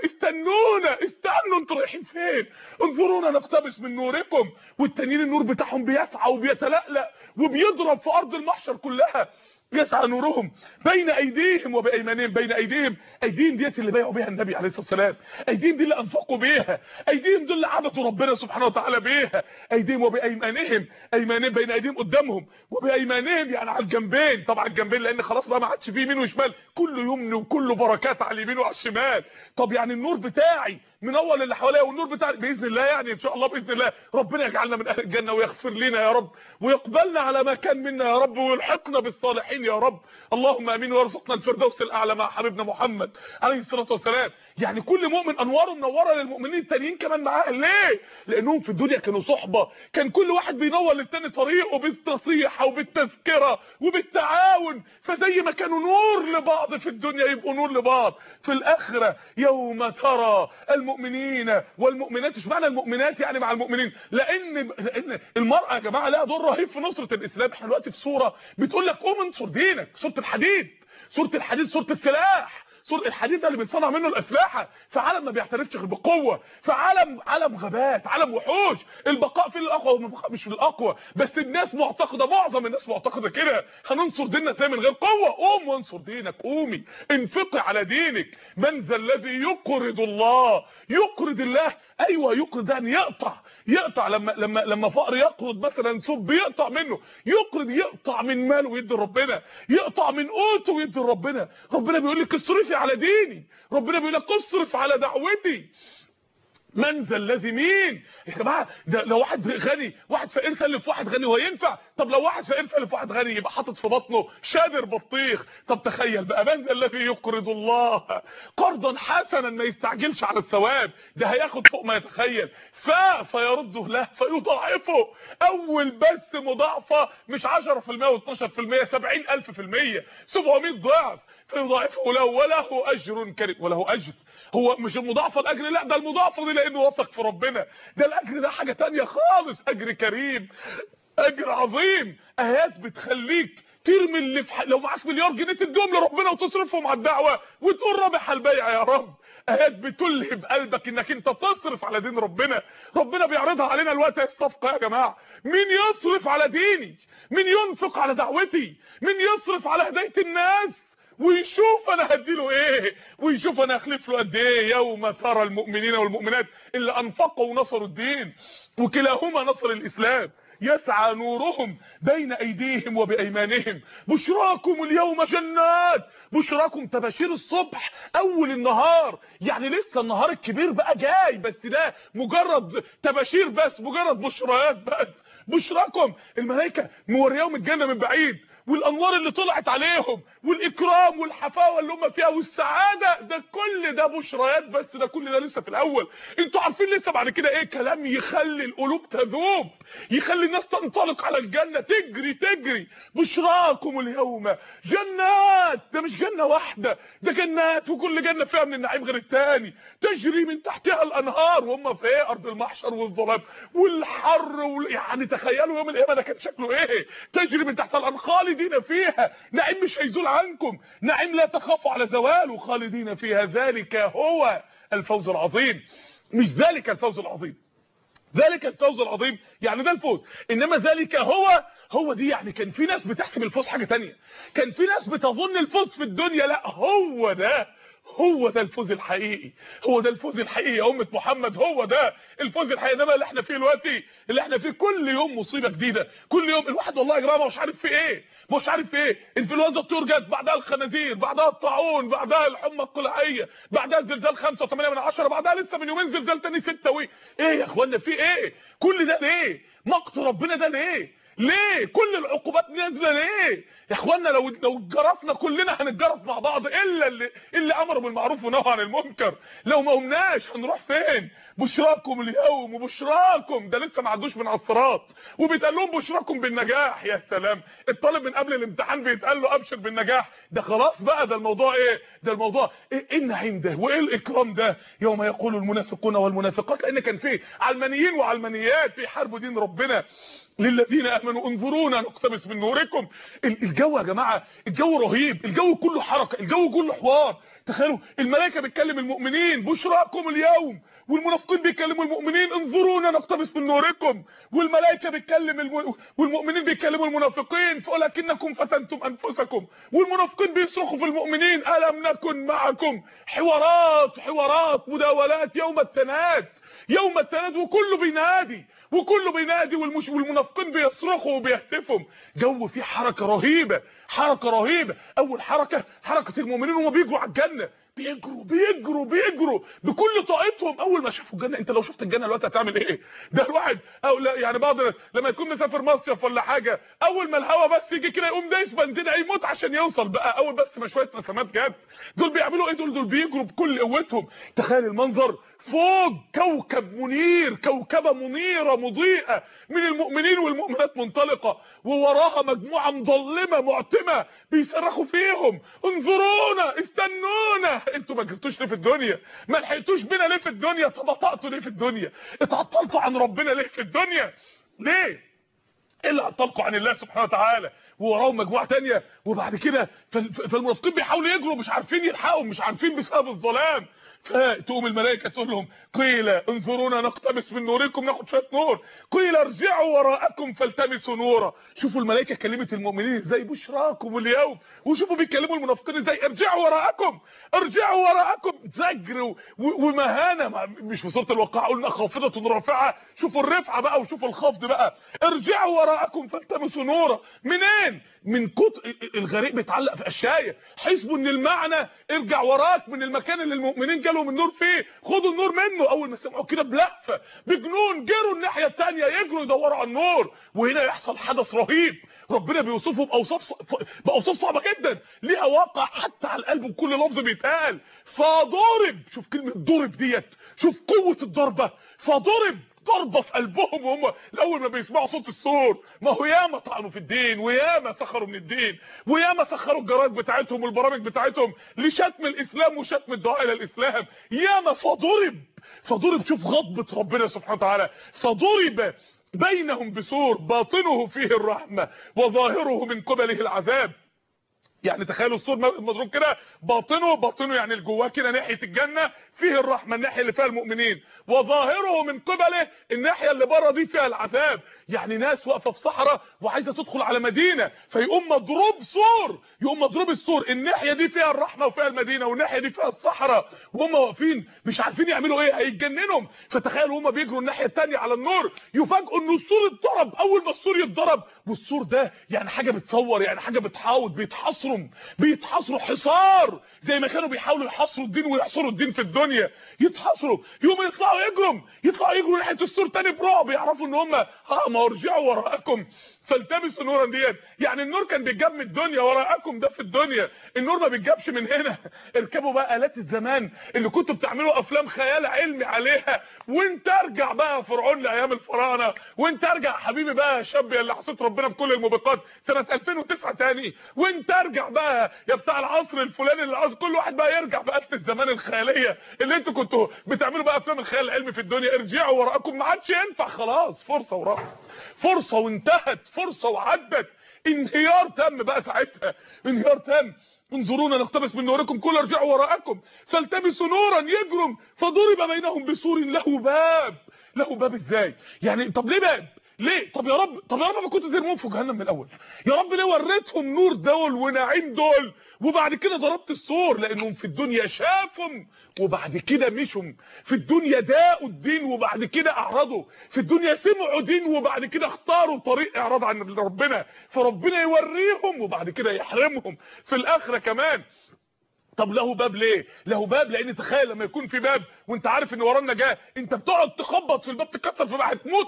استنوا انتوا رايحين فين؟ انظرونا نقتبس من نوركم. والتانيين النور بتاعهم بيسعى وبيتلألأ وبيضرب في ارض المحشر كلها. يسعى نورهم بين ايديهم وبايمانهم. بين ايديهم ديت اللي بايعوا بيها النبي عليه الصلاه والسلام، ايديهم دي اللي انفقوا بيها، ايديهم دول اللي عبدوا ربنا سبحانه وتعالى بيها. ايديهم وبايمانهم، بين ايديهم قدامهم وبايمانهم يعني على الجنبين. طبعا الجنبين لان خلاص بقى ما عادش فيه يمين وشمال، كله يمن وكله بركات على اليمين وعلى الشمال. طب يعني النور بتاعي منور اللي حواليا، والنور بتاعي باذن الله يعني ان شاء الله باذن الله ربنا يجعلنا من اهل الجنه ويغفر لنا يا رب ويقبلنا على ما كان منا يا رب ويلحقنا بالصالحين يا رب. اللهم امين وارزقنا الفردوس الاعلى مع حبيبنا محمد عليه الصلاه والسلام. يعني كل مؤمن انواره منوره للمؤمنين التانيين كمان معاه. ليه؟ لانهم في الدنيا كانوا صحبه، كان كل واحد بينور للتاني طريقه بالنصيحه وبالتذكره وبالتعاون. فزي ما كانوا نور لبعض في الدنيا يبقوا نور لبعض في الاخره. يوم ترى المؤمنين والمؤمنات. مش معنى المؤمنات يعني مع المؤمنين، لان المراه يا جماعه لها دور رهيب في نصره الاسلام. احنا دلوقتي في سوره بتقول لك قوم انصر دينك، سوره الحديد، سوره السلاح. سوره الحديد ده اللي بنصنع منه الاسلحه في عالم ما بيعترفش غير بالقوه، في عالم غابات، عالم وحوش. البقاء في الاقوى والبقاء مش في الاقوى. بس الناس معتقده، معظم الناس معتقده كده، هننصر ديننا ازاي من غير قوه؟ قوم وانصر دينك، قومي انفقي على دينك. من ذا الذي يقرض الله؟ يقرض الله، ايوه يقرض يعني يقطع. لما فقر يقرض مثلا ثوب بيقطع منه، يقطع من ماله ويدي ربنا، يقطع من قوته ويدي ربنا. ربنا بيقول لك اصرفي على ديني، ربنا بيقول لك اصرف على دعوتي. من ذا الذي مين يا جماعه؟ ده لو واحد غني، واحد فقير سلف واحد غني هو ينفع؟ طب لو واحد فقير سلف واحد غني يبقى حاطط في بطنه شادر بطيخ. طب تخيل بقى، من ذا الذي يقرض الله قرضا حسنا، ما يستعجلش على الثواب، ده هياخد فوق ما يتخيل. فيرده له فيضاعفه. اول بس مضاعفه مش 10% و12%، 70000%، 700 ضعف. فيضاعفه له وله اجر كريم. وله اجر، هو مش المضاعفه الاجر، لا ده المضاعفه دي لانه وثق في ربنا. ده الاجر ده حاجه تانية خالص، اجر كريم، اجر عظيم. ايات بتخليك ترمي اللي لو معاك مليار جنيه تديهم لربنا وتصرفهم على الدعوه وتقول رابح البيع يا رب. ايات بتلهب قلبك انك انت تصرف على دين ربنا. ربنا بيعرضها علينا الوقت الصفقه يا جماعه. مين يصرف على ديني؟ مين ينفق على دعوتي؟ مين يصرف على هدايه الناس ويشوف انا هديله ايه، ويشوف انا اخلف له قد ايه؟ يوم ترى المؤمنين والمؤمنات اللي انفقوا ونصروا الدين وكلاهما نصر الاسلام يسعى نورهم بين ايديهم وبايمانهم بشراكم اليوم جنات. بشراكم تباشير الصبح اول النهار، يعني لسه النهار الكبير بقى جاي، بس ده مجرد تباشير بس، مجرد بشريات بس. بشراكم الملائكه مورياهم الجنه من بعيد والانوار اللي طلعت عليهم والاكرام والحفاوه اللي هم فيها والسعاده، ده كل ده بشريات بس، ده كل ده لسه في الاول. انتوا عارفين لسه بعد كده ايه؟ كلام يخلي القلوب تذوب، يخلي الناس تنطلق على الجنه، تجري تجري. بشراكم اليوم جنات، ده مش جنه واحده، ده جنات وكل جنه فيها من النعيم غير الثاني، تجري من تحتها الانهار. وهم في ايه؟ ارض المحشر والظلام والحر يعني تخيلوا يوم القيامه ده كان شكله ايه. تجري من تحتها الانهار خالدين فيها، نعيم مش هيزول عنكم، نعيم لا تخافوا على زواله، خالدين فيها. ذلك هو الفوز العظيم. مش ذلك الفوز العظيم، ذلك الفوز العظيم يعني ده الفوز، انما ذلك هو دي يعني كان في ناس بتحسب الفوز حاجه تانية، كان في ناس بتظن الفوز في الدنيا، لا هو ده الفوز الحقيقي، هو ده الفوز الحقيقي يا امه محمد، هو ده الفوز الحقيقي. انما اللي احنا فيه دلوقتي، اللي احنا فيه كل يوم مصيبه جديده، كل يوم الواحد والله يا جماعه مش عارف في ايه، مش عارف في ايه. انفلونزا الطيور جت، بعدها الخنازير، بعدها الطاعون، بعدها الحمى القلعيه، بعدها زلزال 5.8، بعدها لسه من يومين زلزال تاني 6 ايه يا اخوانا في ايه؟ كل ده ليه؟ مقت ربنا ده ليه؟ ليه كل العقوبات نازله ليه يا اخوانا؟ لو اتجرفنا كلنا هنتجرف مع بعض، الا اللي امروا بالمعروف ونهوا عن المنكر. لو ما قمناش هنروح فين؟ بشراكم اليوم وبشراكم، ده لسه ما عدوش من على الصراط وبيتقال لهم بشراكم بالنجاح. يا سلام، الطالب من قبل الامتحان بيتقال له ابشر بالنجاح، ده خلاص بقى، ده الموضوع ايه؟ ده الموضوع ايه النعيم ده وايه الاكرام ده؟ يوم يقول المنافقون والمنافقات، لان كان فيه علمانيين وعلمانيات بيحاربوا دين ربنا. للذين امنوا انظرونا نقتبس من نوركم. الجو يا جماعه الجو رهيب، الجو كله حركه، الجو كله حوار. تخيلوا الملائكه بتكلم المؤمنين بشراكم اليوم، والمنافقين بيكلموا المؤمنين انظرونا نقتبس من نوركم، والملائكه بتكلم والمؤمنين بيكلموا المنافقين ولكنكم فتنتم انفسكم، والمنافقين بيصرخوا في المؤمنين الم نكن معكم. حوارات مداولات يوم التناد، يوم التناد، وكله بينادي والمنافقين بيصرخوا وبيهتفوا. جو فيه حركه رهيبه، حركه رهيبه. اول حركه المؤمنين وهم بيجروا على الجنه، بيجروا بكل طاقتهم. اول ما شافوا الجنه، انت لو شفت الجنه دلوقتي هتعمل ايه؟ ده الواحد او لا يعني بعض الناس لما يكون مسافر مصيف ولا حاجه، اول ما الهوا بس يجي كده يقوم دايس بنزين يموت عشان يوصل بقى، اول بس ما شويه نسمات جت. دول بيعملوا ايه؟ دول بيجروا بكل قوتهم. تخيل المنظر فوق كوكب منير، كوكبه منيره مضيئه من المؤمنين والمؤمنات منطلقه، ووراها مجموعه مظلمه معتمه بيصرخوا فيهم انظرونا استنونا. انتوا ما جبتوش ليه في الدنيا؟ ما لحقتوش بينا ليه في الدنيا؟ تبطأتوا ليه في الدنيا؟ اتعطلتوا عن ربنا ليه في الدنيا؟ ليه؟ اللي عطلقوا عن الله سبحانه وتعالى، ووراهم مجموعه ثانيه. وبعد كده فالمنافقين بيحاولوا يجروا، مش عارفين يلحقوا، مش عارفين بسبب الظلام. فتقوم الملائكه تقول لهم قيل انظرونا نقتبس من نوركم، ناخد شويه نور. قيل ارجعوا وراءكم فالتمسوا نورا. شوفوا الملائكه كلمت المؤمنين ازاي بشراكم اليوم، وشوفوا بيكلموا المنافقين ازاي ارجعوا وراءكم. زجر ومهانه، مش في سوره الواقعه قلنا خافضه رافعه، شوفوا الرفعه بقى وشوفوا الخفض بقى. ارجعوا وراءكم فالتمسوا نورا. منين؟ من الغريق بيتعلق في قشايه، حسبوا ان المعنى ارجع وراك من المكان اللي المؤمنين جالهم النور فيه، خدوا النور منه. اول ما سمعوا كده بلهفه بجنون جروا الناحيه الثانيه، يجروا يدوروا على النور. وهنا يحصل حدث رهيب ربنا بيوصفه باوصاف صعبه جدا، ليها واقع حتى على القلب وكل لفظ بيتقال. فضرب، شوف كلمه ضرب ديت، شوف قوه الضربه. فضرب ضربه في قلبهم، وهم الاول ما بيسمعوا صوت السور، ما هو ياما طعنوا في الدين، وياما سخروا من الدين، وياما سخروا الجرايد بتاعتهم والبرامج بتاعتهم لشتم الاسلام وشتم الدعاء الى الاسلام، ياما. فضرب، شوف غضبه ربنا سبحانه وتعالى. فضرب بينهم بسور باطنه فيه الرحمة وظاهره من قبله العذاب. يعني تخيلوا السور مضروب كده، باطنه يعني الجواه كده ناحيه الجنه فيه الرحمه، الناحيه اللي فيها المؤمنين، وظاهره من قبله الناحيه اللي بره دي فيها العذاب. يعني ناس واقفه في صحراء وعايزه تدخل على مدينه، فيقوم مضروب سور، يقوم مضروب السور، الناحيه دي فيها الرحمه وفيها المدينه والناحيه دي فيها الصحراء، وهم واقفين مش عارفين يعملوا ايه، هيتجننهم. فتخيلوا هم بيجروا الناحيه الثانيه على النور، يفاجئوا ان السور اتضرب. اول ما السور يتضرب، والسور ده يعني حاجه بتصور، يعني حاجه بتحاوط، بيتحاصروا حصار، زي ما كانوا بيحاولوا يحاصروا الدين ويحصروا الدين في الدنيا، يتحاصروا، يوم يطلعوا يجروا ناحيه السور تاني برعب، يعرفوا ان هم ما ارجعوا وراءكم فالتمسوا نورا ديت. يعني النور كان بيتجاب من الدنيا، وراءكم ده في الدنيا، النور ما بيتجابش من هنا. اركبوا بقى آلات الزمان اللي كنتوا بتعملوا افلام خيال علمي عليها، وانت ارجع بقى فرعون لايام الفراعنه، وانت ارجع حبيبي بقى يا شاب اللي عصيت ربنا بكل الموبقات سنه 2009 تاني، وانت ارجع بقى يا بتاع العصر الفلاني اللي كل واحد بقى يرجع بآلة الزمان الخياليه اللي انتوا كنتوا بتعملوا بقى افلام الخيال العلمي في الدنيا. ارجعوا وراءكم، ما عادش ينفع خلاص، فرصه وراحت، فرصه وانتهت، فرصه وعدت، انهيار تم بقى ساعتها، انهيار تم. انظرونا نقتبس من نوركم، كل ارجعوا وراءكم فالتمسوا نورا يجرم فضرب بينهم بسور له باب. له باب ازاي يعني؟ طب ليه باب؟ ليه؟ طب يا رب ما كنت ترموهم في جهنم من الاول؟ يا رب ليه وريتهم نور دول ونعيم دول وبعد كده ضربت السور؟ لانهم في الدنيا شافوا وبعد كده مشوا، في الدنيا داقوا الدين وبعد كده اعرضوا، في الدنيا سمعوا دين وبعد كده اختاروا طريق اعراض عن ربنا، فربنا يوريهم وبعد كده يحرمهم في الاخره كمان. طب له باب ليه؟ له باب لان تخيل لما يكون في باب وانت عارف ان وراه النجاه، انت بتقعد تخبط في الباب تكسر في باب، هتموت،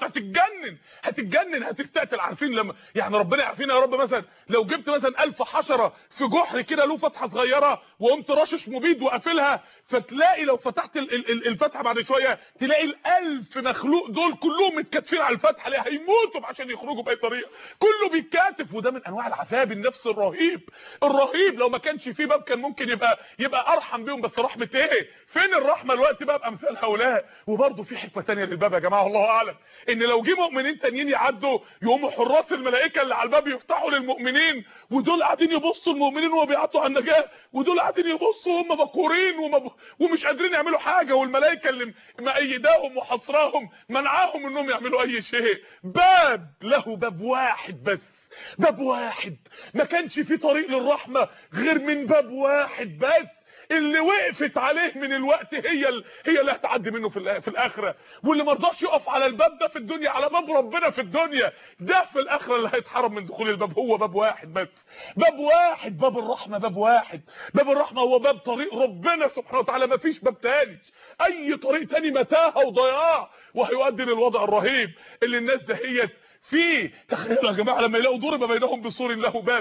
هتتجنن هتستقتل. عارفين لما يعني ربنا يعافينا يا رب، مثلا لو جبت مثلا 1000 حشره في جحر كده له فتحه صغيره وقمت رشش مبيد وقافلها، فتلاقي لو فتحت الفتحه بعد شويه تلاقي ال1000 مخلوق دول كلهم متكاتفين على الفتحه، ليه؟ هيموتوا عشان يخرجوا باي طريقه، كله بيتكاتف. وده من انواع العذاب النفسي الرهيب. لو ما كانش في باب كان ممكن يبقى ارحم بيهم، بس رحمه ايه؟ فين الرحمه الوقت بقى بامثال هؤلاء؟ وبرده في حكمه ثانيه للباب يا جماعه الله اعلم، ان لو جه مؤمنين تانيين يعدوا يقوموا حراس الملائكه اللي على الباب يفتحوا للمؤمنين، ودول قاعدين يبصوا المؤمنين وهو بيعدوا على النجاه، ودول قاعدين يبصوا هم مقهورين ومش قادرين يعملوا حاجه، والملائكه اللي مأيداهم وحصراهم منعاهم انهم يعملوا اي شيء. باب له باب واحد بس، باب واحد، ما كانش في طريق للرحمه غير من باب واحد بس، اللي وقفت عليه من الوقت هي اللي هتعدي منه في الاخره، واللي ما رضاش يقف على الباب ده في الدنيا، على باب ربنا في الدنيا، ده في الاخره اللي هيتحرم من دخول الباب. هو باب واحد بس، باب واحد، باب الرحمه، باب واحد. باب الرحمه هو باب طريق ربنا سبحانه وتعالى، ما فيش باب تاني، اي طريق تاني متاهه وضياع وهيؤدي للوضع الرهيب اللي الناس دهيت فيه. تخيلوا يا جماعه لما يلاقوا ضرب بينهم بسور له باب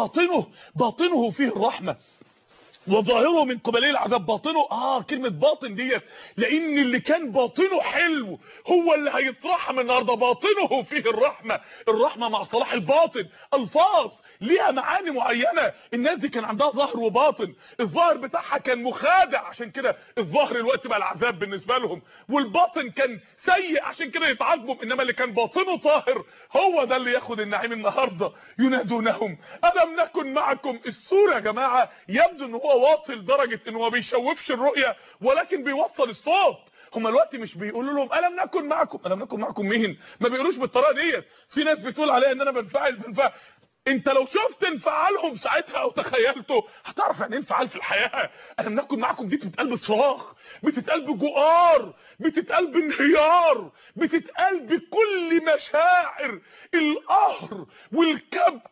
باطنه فيه الرحمه وظاهره من قبليه العذاب. باطنه كلمه باطن ديت لان اللي كان باطنه حلو هو اللي هيترحم النهارده. باطنه فيه الرحمه مع صلاح الباطن، الفاظ ليها معاني معينه. الناس دي كان عندها ظاهر وباطن، الظاهر بتاعها كان مخادع عشان كده الظاهر الوقت بقى العذاب بالنسبه لهم، والباطن كان سيء عشان كده يتعاقبوا، انما اللي كان باطنه طاهر هو ده اللي ياخد النعيم النهارده. ينادونهم الم نكن معكم. السوره يا جماعه يبدو ان هو واطي لدرجه ان هو بيشوفش الرؤيه ولكن بيوصل الصوت. هم الوقت مش بيقولوا لهم الم نكن معكم، الم نكن معكم مين؟ ما بيقولوش بالطريقه ديت. في ناس بتقول عليها ان انا بنفعل. انت لو شفت انفعالهم ساعتها او تخيلته هتعرف يعني ايه انفعال في الحياه. الم نكن معكم دي بتتقال بصراخ، بتتقال بجؤار، بتتقال بانهيار، بتتقال بكل مشاعر القهر والكبت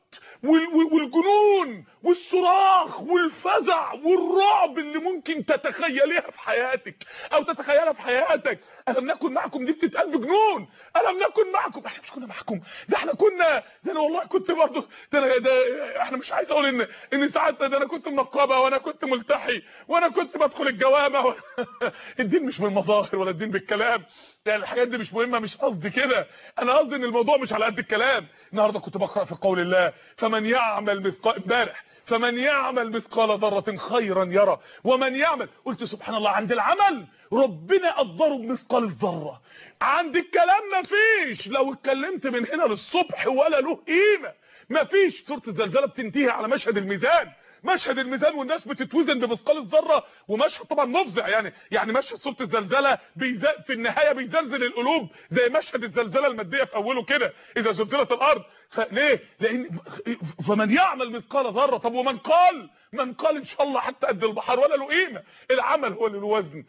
والجنون والصراخ والفزع والرعب اللي ممكن تتخيليها في حياتك او تتخيلها في حياتك. الم نكن معكم دي بتتقال بجنون. الم نكن معكم، احنا مش كنا معكم، ده احنا كنا، ده انا والله كنت برضه، احنا مش عايز اقول ان ساعات ده انا كنت منقبه وانا كنت ملتحي وانا كنت بدخل الجوامع الدين مش بالمظاهر ولا الدين بالكلام، يعني الحاجات دي مش مهمه، مش قصدي كده، انا قصدي ان الموضوع مش على قد الكلام. النهارده كنت بقرا في قول الله فمن فمن يعمل مثقال امبارح فمن يعمل مثقال ذره خيرا يرى ومن يعمل. قلت سبحان الله، عند العمل ربنا قدره بمثقال الذره، عند الكلام مفيش. لو اتكلمت من هنا للصبح ولا له قيمه، مفيش. سوره الزلزله بتنتهي على مشهد الميزان، مشهد الميزان والناس بتتوزن بمثقال الذره، ومشهد طبعا مفزع. يعني مشهد سوره الزلزله في النهايه بيزلزل القلوب زي مشهد الزلزله الماديه في اوله كده، اذا زلزلت الارض. فليه؟ لان فمن يعمل مثقال ذره. طب ومن قال؟ من قال ان شاء الله حتى قد البحر ولا له قيمه. العمل هو اللي له وزن،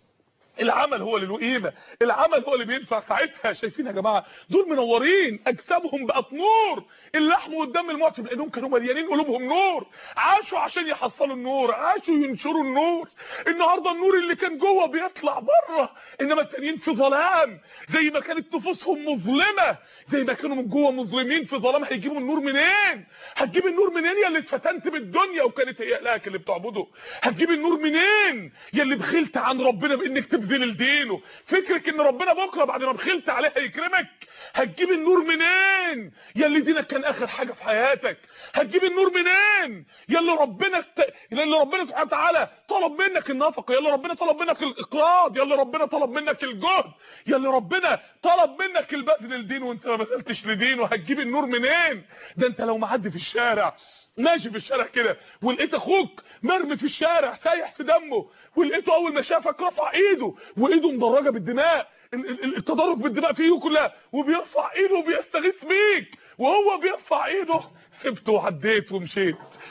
العمل هو اللي له قيمه، العمل هو اللي بينفع ساعتها. شايفين يا جماعه دول منورين، اجسامهم بقت نور، اللحم والدم المعتم لانهم كانوا مليانين قلوبهم نور، عاشوا عشان يحصلوا النور، عاشوا ينشروا النور. النهارده النور اللي كان جوه بيطلع بره، انما التانيين في ظلام. زي ما كانت نفوسهم مظلمه، زي ما كانوا من جوه مظلمين في ظلام، هيجيبوا النور منين؟ هتجيب النور منين يا اللي اتفتنت بالدنيا وكانت هي لك اللي بتعبده؟ هتجيب النور منين يا اللي بخلت عن ربنا بانك تبذل لدينه؟ فكرك ان ربنا بكره بعد ما بخلت عليه هيكرمك؟ هتجيب النور منين يا اللي دينك كان اخر حاجه في حياتك؟ هتجيب النور منين يا اللي ربنا سبحانه وتعالى طلب منك النفقه، يا اللي ربنا طلب منك الاقراض، يا اللي ربنا طلب منك الجهد، يا اللي ربنا طلب منك البذل لدينه وانت ما بذلتش لدينه؟ هتجيب النور منين؟ ده انت لو معدي في الشارع، ماشي في الشارع كده ولقيت اخوك مرمي في الشارع سايح في دمه، ولقيته اول ما شافك رفع ايده وايده مدرجه بالدماء، التدرج بالدماء في ايده كلها، وبيرفع ايده وبيستغيث بيك، وهو بيرفع ايده سبته وعديت ومشيت.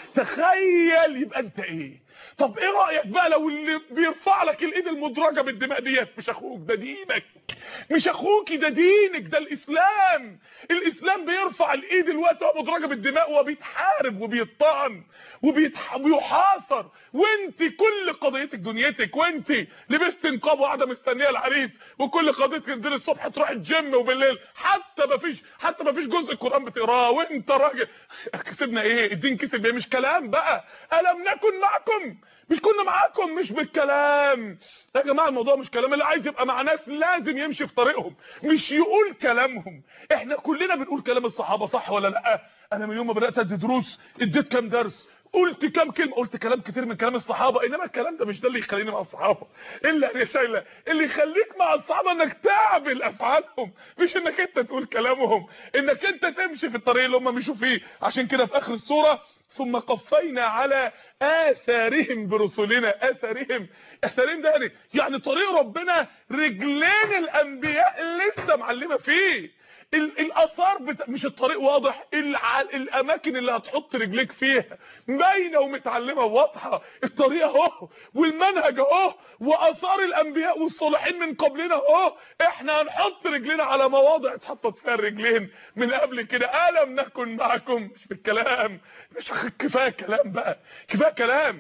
تخيل يبقى انت ايه؟ طب ايه رايك بقى لو اللي بيرفع لك الايد المدرجه بالدماء ديت مش اخوك؟ ده دينك، مش اخوكي، ده دينك، ده الاسلام. الاسلام بيرفع الايد الوقت وهو مدرجه بالدماء وبيتحارب وبيطعن وبيحاصر، وانت كل قضيتك دنيتك، وانت لبست نقاب وقاعده مستنيه العريس، وكل قضيتك تنزل الصبح تروح الجيم وبالليل حتى ما فيش جزء القران بتقراه، وانت راجل. كسبنا ايه؟ الدين كسب ايه؟ مش كلام بقى. الم نكن معكم، مش كنا معاكم، مش بالكلام يا جماعه. الموضوع مش كلام، اللي عايز يبقى مع ناس لازم يمشي في طريقهم مش يقول كلامهم. احنا كلنا بنقول كلام الصحابه، صح ولا لا؟ انا من يوم ما بدات ادي دروس اديت كام درس، قلت كام كلمه، قلت كلام كتير من كلام الصحابه، انما الكلام ده مش ده اللي يخليني مع الصحابه. الا يا شايله اللي يخليك مع الصحابه انك تعمل افعالهم، مش انك انت تقول كلامهم، انك انت تمشي في الطريق اللي هم مشوا فيه. عشان كده في اخر السوره ثم قفينا على اثارهم برسلنا. اثارهم ده يعني طريق ربنا، رجلين الانبياء لسه معلمه فيه. الاثار مش الطريق واضح، الاماكن اللي هتحط رجليك فيها باينه ومتعلمه وواضحه. الطريق اهو والمنهج اهو واثار الانبياء والصالحين من قبلنا اهو. احنا هنحط رجلنا على مواضع اتحطت فيها الرجلين من قبل كده. الم نكن معكم، مش بالكلام، مش كفايه كلام بقى، كفايه كلام،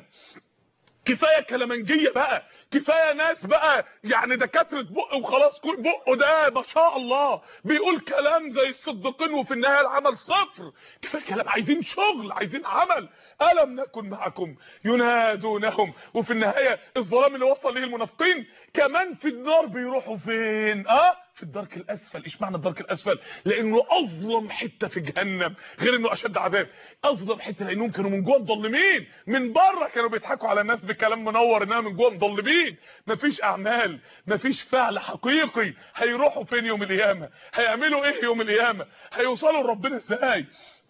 كفايه كلامنجيه بقى، كفايه ناس بقى يعني دكاتره بق وخلاص، كل بقه ده ما شاء الله بيقول كلام زي الصديقين وفي النهايه العمل صفر. كفايه كلام، عايزين شغل، عايزين عمل. الم نكن معكم ينادونهم، وفي النهايه الظلام اللي وصل ليه المنافقين كمان في النار بيروحوا فين؟ في الدرك الاسفل. ايش معنى الدرك الاسفل؟ لانه اظلم حته في جهنم، غير انه اشد عذاب. اظلم حته لانهم كانوا من جوه مظلمين، من بره كانوا بيضحكوا على الناس بكلام منور، انما من جوه مظلمين. مفيش اعمال، مفيش فعل حقيقي. هيروحوا فين يوم القيامه؟ هيعملوا ايه يوم القيامه؟ هيوصلوا لربنا ازاي؟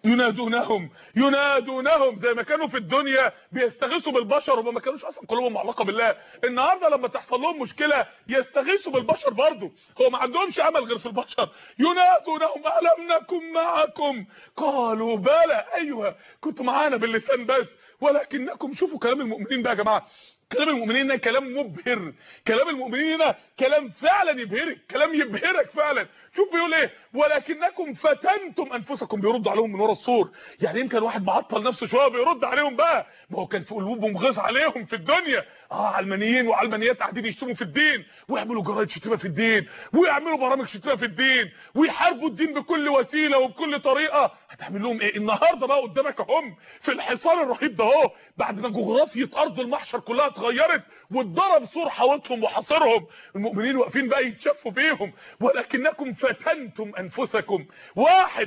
ينادونهم زي ما كانوا في الدنيا بيستغيثوا بالبشر وما كانوش اصلا قلوبهم معلقه بالله. النهارده لما تحصل لهم مشكله يستغيثوا بالبشر برضه، هو ما عندهمش امل غير في البشر. ينادونهم الم نكن معكم قالوا بلى، ايوه كنتوا معانا باللسان بس ولكنكم. شوفوا كلام المؤمنين بقى يا جماعه، كلام المؤمنين هنا كلام مبهر، كلام المؤمنين هنا كلام فعلا يبهرك، كلام يبهرك فعلا. شوف بيقول ايه؟ ولكنكم فتنتم انفسكم. بيرد عليهم من ورا السور. يعني يمكن واحد معطل نفسه شويه بيرد عليهم بقى، ما هو كان في قلوبهم غيظ عليهم في الدنيا. علمانيين وعلمانيات قاعدين يشتموا في الدين ويعملوا جرايد شتيمه في الدين ويعملوا برامج شتيمه في الدين ويحاربوا الدين بكل وسيله وبكل طريقه. هتعمل لهم ايه؟ النهارده بقى قدامك هم في الحصار الرهيب ده اهو، بعد ما جغرافيه ارض المحشر كلها اتغيرت واتضرب سور حواليهم وحاصرهم، المؤمنين واقفين بقى يتشفوا فيهم. ولكنكم فتنتم انفسكم. واحد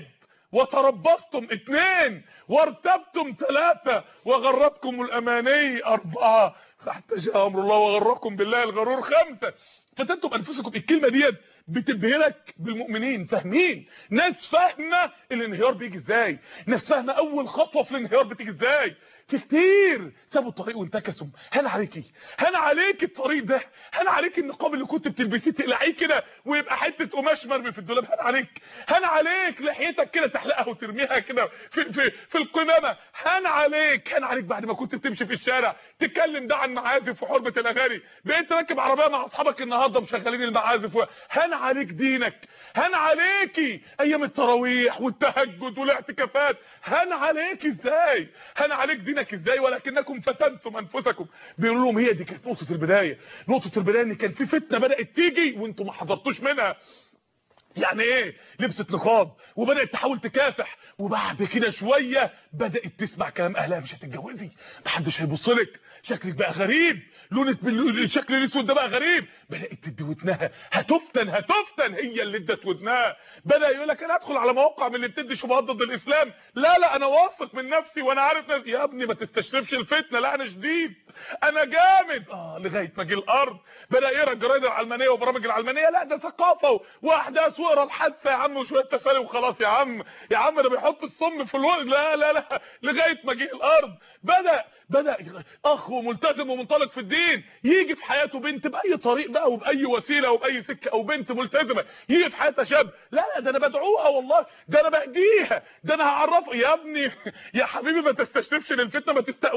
وتربصتم 2 وارتبتم 3 وغرتكم الاماني 4 حتى جاء امر الله وغركم بالله الغرور 5. فتنتم انفسكم. الكلمه ديت بتبهرك بالمؤمنين فاهمين، ناس فاهمه الانهيار بيجي ازاي، ناس فاهمه اول خطوه في الانهيار بتيجي ازاي. في كتير سابوا الطريق وانتكسوا. هان عليكي، هان عليك الطريق ده، هان عليك النقاب اللي كنت بتلبسيه تقلعيه كده ويبقى حته قماش مرمي في الدولاب، هان عليك، هان عليك لحيتك كده تحلقها وترميها كده في القمامه، هان عليك، هان عليك بعد ما كنت بتمشي في الشارع تتكلم ده عن معازف وحرمه الاغاني، بقيت راكب عربيه مع اصحابك النهارده مشغلين المعازف هان عليك دينك، هان عليكي ايام التراويح والتهجد والاعتكافات، هان عليك ازاي، هان عليك دينك ازاي. ولكنكم فتنتم انفسكم. بيقولوا لهم هي دي كانت نقطه البدايه، نقطه البدايه ان كان في فتنه بدات تيجي وانتم ما حضرتوش منها. يعني ايه لبست نقاب وبدات تحاول تكافح، وبعد كده شويه بدات تسمع كلام اهلها مش هتتجوزي، محدش هيبص لك، شكلك بقى غريب، لونك الشكل الاسود ده بقى غريب، بدات تدي ودنها، هتفتن هي اللي ادت ودنها. بدا يقول لك انا ادخل على مواقع من اللي بتدي شبهات ضد الاسلام، لا انا واثق من نفسي وانا عارف نفسي. يا ابني ما تستشرفش الفتنه، لا انا شديد انا جامد. لغايه ما جه الارض بدا يقرا الجرايد العلمانيه وبرامج العلمانيه، لا ده ثقافه واحداث واقرا الحادثه يا عم وشويه تسالي وخلاص يا عم ده بيحط السم في الورق، لا لغايه ما جه الارض بدا اخ وملتزم ومنطلق في الدين يجي في حياته بنت باي طريق بقى وباي وسيله وباي سكه، او بنت ملتزمه يجي في حياتها شاب، لا ده انا بدعوها والله، ده انا باهديها، ده انا هعرفها. يا ابني يا حبيبي ما تستشرفش للفتنه،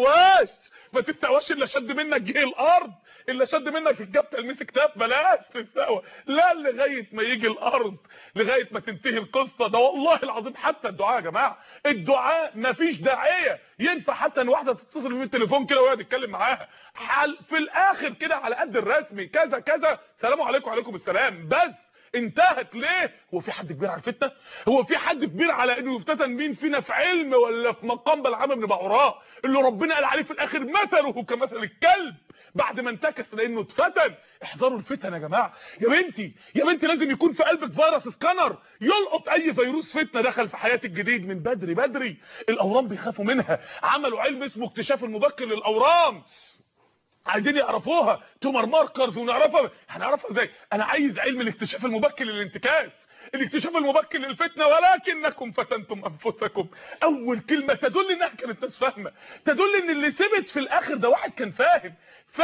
ما تستقواش الا شد منك جه الارض، الا شد منك الجبت تلميس كتاب، بلاش تستقوى، لا لغايه ما يجي الارض، لغايه ما تنتهي القصه. ده والله العظيم حتى الدعاء يا جماعه، الدعاء مفيش داعيه ينفع حتى ان واحده تتصل في التليفون كده وهي تتكلم معاها في الاخر كده على قد الرسمي كذا كذا سلام عليكم وعليكم السلام بس انتهت. ليه؟ هو في حد كبير على الفتنه؟ هو في حد كبير على انه يفتتن مين فينا في علم ولا في مقام بلعام بن بعوراء اللي ربنا قال عليه في الاخر مثله كمثل الكلب بعد ما انتكس لانه اتفتن؟ احذروا الفتن يا جماعه. يا بنتي لازم يكون في قلبك فيروس سكانر يلقط اي فيروس فتنه دخل في حياتك جديد من بدري. الاورام بيخافوا منها، عملوا علم اسمه اكتشاف المبكر للاورام، عايزين يعرفوها تومر ماركرز ونعرفها. هنعرفها ازاي؟ انا عايز علم الاكتشاف المبكر للانتكاس، الاكتشاف المبكر للفتنه. ولكنكم فتنتم انفسكم. اول كلمه تدل انها كانت ناس فاهمه، تدل ان اللي ثبت في الاخر ده واحد كان فاهم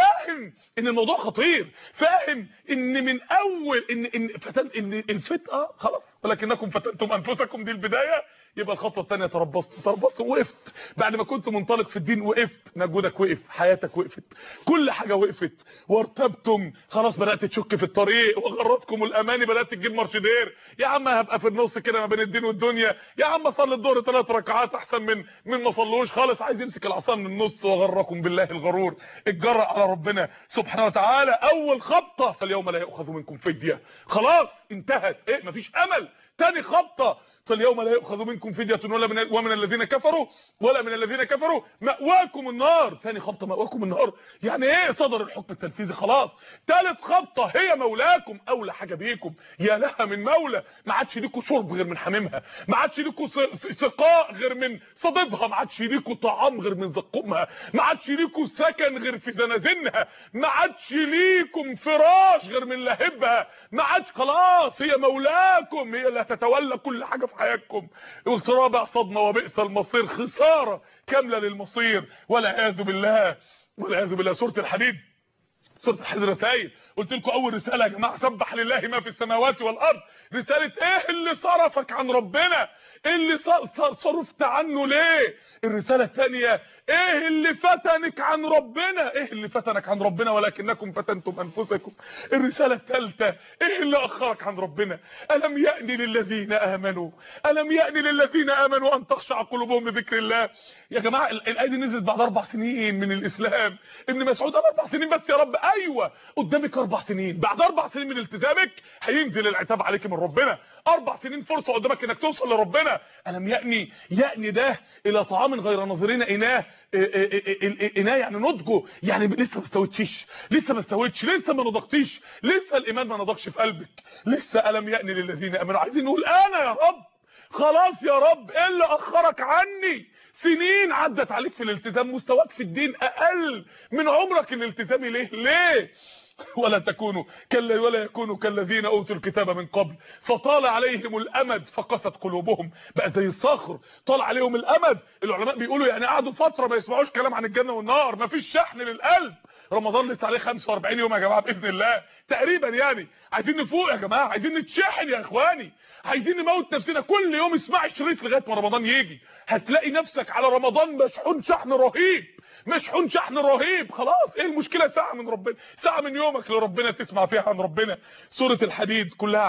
ان الموضوع خطير، فاهم ان من اول ان الفتنه خلاص. ولكنكم فتنتم انفسكم دي البدايه. يبقى الخطوه الثانيه تربصت وقفت، بعد ما كنت منطلق في الدين وقفت، مجهودك وقف، حياتك وقفت، كل حاجه وقفت. وارتبتم، خلاص بدات تشك في الطريق، وغرتكم الاماني، بدات تجيب مرشدير. يا عم هبقى في النص كده ما بين الدين والدنيا، يا عم اصلي الظهر 3 ركعات احسن من ما اصلوش خالص. عايز يمسك العصا من النص. وغركم بالله الغرور، اتجرأ على ربنا سبحانه وتعالى. اول خبطه فاليوم لا يؤخذ منكم فديه، خلاص انتهت، مفيش امل. تاني خبطه فاليوم لا يؤخذ منكم فديه ومن الذين كفروا مأواكم النار. ثاني خبطه مأواكم النار، يعني ايه؟ صدر الحكم التنفيذي خلاص. ثالث خبطه هي مولاكم، اولى حاجه بيكم، يا لها من مولى ما عادش ليكوا شرب غير من حميمها، ما عادش ليكوا سقاء غير من صديدها، ما عادش ليكوا طعام غير من زقومها، ما عادش ليكوا سكن غير في زنازينها، ما عادش ليكم فراش غير من لهبها، ما عادش، خلاص هي مولاكم، هي اللي هتتولى كل حاجه في حياتكم. رابع صدمه وبئس المصير، خساره كامله للمصير والعياذ بالله. سوره الحديد رسائل. قلت لكم اول رساله يا جماعه سبح لله ما في السماوات والارض. رساله ايه اللي صرفك عن ربنا؟ ايه اللي صرفت عنه ليه؟ الرساله الثانيه ايه اللي فتنك عن ربنا؟ ايه اللي فتنك عن ربنا ولكنكم فتنتم انفسكم؟ الرساله الثالثه ايه اللي اخرك عن ربنا؟ الم يأن للذين امنوا ان تخشع قلوبهم لذكر الله. يا جماعه الايه دي نزلت بعد 4 سنين من الاسلام. ابن مسعود قال 4 سنين بس يا رب. ايوه قدامك 4 سنين، بعد 4 سنين من التزامك هينزل العتاب عليك من ربنا. 4 سنين فرصه قدامك انك توصل لربنا. الم يأني ده الى طعام غير ناظرين اناه يعني نضجه، يعني لسه ما استويتش، لسه ما نضجتيش، لسه الايمان ما نضجش في قلبك، لسه. الم يأني للذين امنوا، عايزين نقول انا يا رب خلاص يا رب، ايه اللي اخرك عني؟ سنين عدت عليك في الالتزام، مستواك في الدين اقل من عمرك الالتزامي. ليه؟ ولا يكونوا كالذين اوتوا الكتاب من قبل فطال عليهم الامد فقست قلوبهم. بقى زي الصخر، طال عليهم الامد. العلماء بيقولوا يعني قعدوا فتره ما يسمعوش كلام عن الجنه والنار، ما فيش شحن للقلب. رمضان لسه عليه 45 يوم يا جماعه باذن الله تقريبا، يعني عايزين نفوق يا جماعه، عايزين نتشحن يا اخواني، عايزين نموت نفسنا. كل يوم اسمعي شريط لغايه ما رمضان يجي، هتلاقي نفسك على رمضان مشحون شحن رهيب، مشحون شحن رهيب. خلاص ايه المشكله؟ ساعه من ربنا، ساعه من يومك لربنا تسمع فيها عن ربنا. سوره الحديد كلها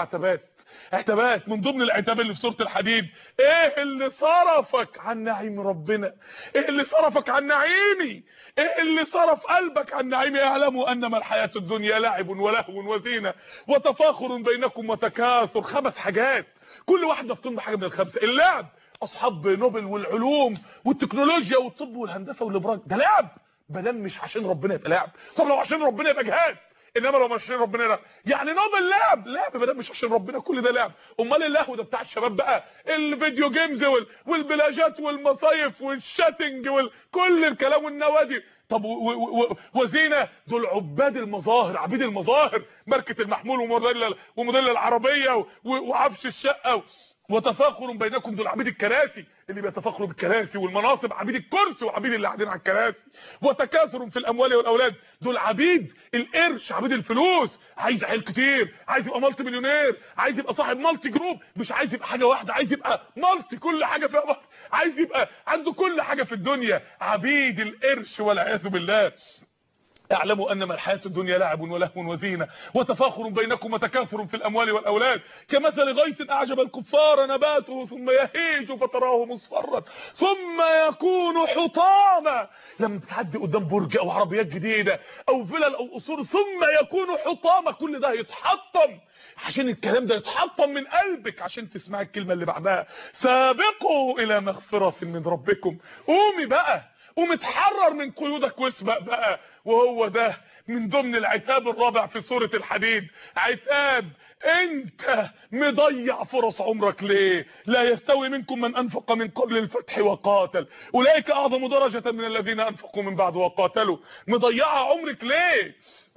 عتبات. من ضمن العتاب اللي في سوره الحديد، ايه اللي صرفك عن نعيم ربنا؟ ايه اللي صرفك عن نعيمي؟ ايه اللي صرف قلبك عن نعيمي؟ اعلموا انما الحياه الدنيا لعب ولهو وزينه وتفاخر بينكم وتكاثر. 5 حاجات، كل واحد مفتون بحاجه من الخمسه. اللعب، اصحاب نوبل والعلوم والتكنولوجيا والطب والهندسه والابراج، ده لعب بدل مش عشان ربنا يبقى لعب. طب لو عشان ربنا يبقى جهاد، انما لو مش عشان ربنا لا. يعني نوبل لعب بدل مش عشان ربنا، كل ده لعب. امال اللهو ده بتاع الشباب بقى، الفيديو جيمز والبلاجات والمصايف والشاتنج وكل الكلام والنوادي. طب وزينه، دول عباد المظاهر، عبيد المظاهر، ماركه المحمول وموديل العربيه وعفش الشقه. وتفاخر بينكم، دول عبيد الكراسي، اللي بيتفاخروا بالكراسي والمناصب، عبيد الكرسي وعبيد اللي قاعدين على الكراسي. وتكاثر في الاموال والاولاد، دول عبيد القرش، عبيد الفلوس، عايز عيل كتير، عايز يبقى مالتي مليونير، عايز يبقى صاحب مالتي جروب، مش عايز يبقى حاجه واحده، عايز يبقى مالتي، كل حاجه فيها مالتي، عايز يبقى عنده كل حاجه في الدنيا. عبيد القرش والعياذ بالله. اعلموا انما الحياه الدنيا لعب ولهو وزينه وتفاخر بينكم وتكاثر في الاموال والاولاد كمثل غيث اعجب الكفار نباته ثم يهيج فتراه مصفرا ثم يكون حطاما. لما بتعدي قدام برج او عربيات جديده او فلل او قصور، ثم يكون حطاما، كل ده يتحطم. عشان الكلام ده يتحطم من قلبك عشان تسمع الكلمه اللي بعدها، سابقوا الى مغفره من ربكم. قومي بقى، ومتحرر من قيودك واسبق بقى. وهو ده من ضمن العتاب الرابع في سورة الحديد، عتاب انت مضيع فرص عمرك ليه؟ لا يستوي منكم من انفق من قبل الفتح وقاتل اولئك اعظم درجة من الذين انفقوا من بعد وقاتلوا. مضيعة عمرك ليه؟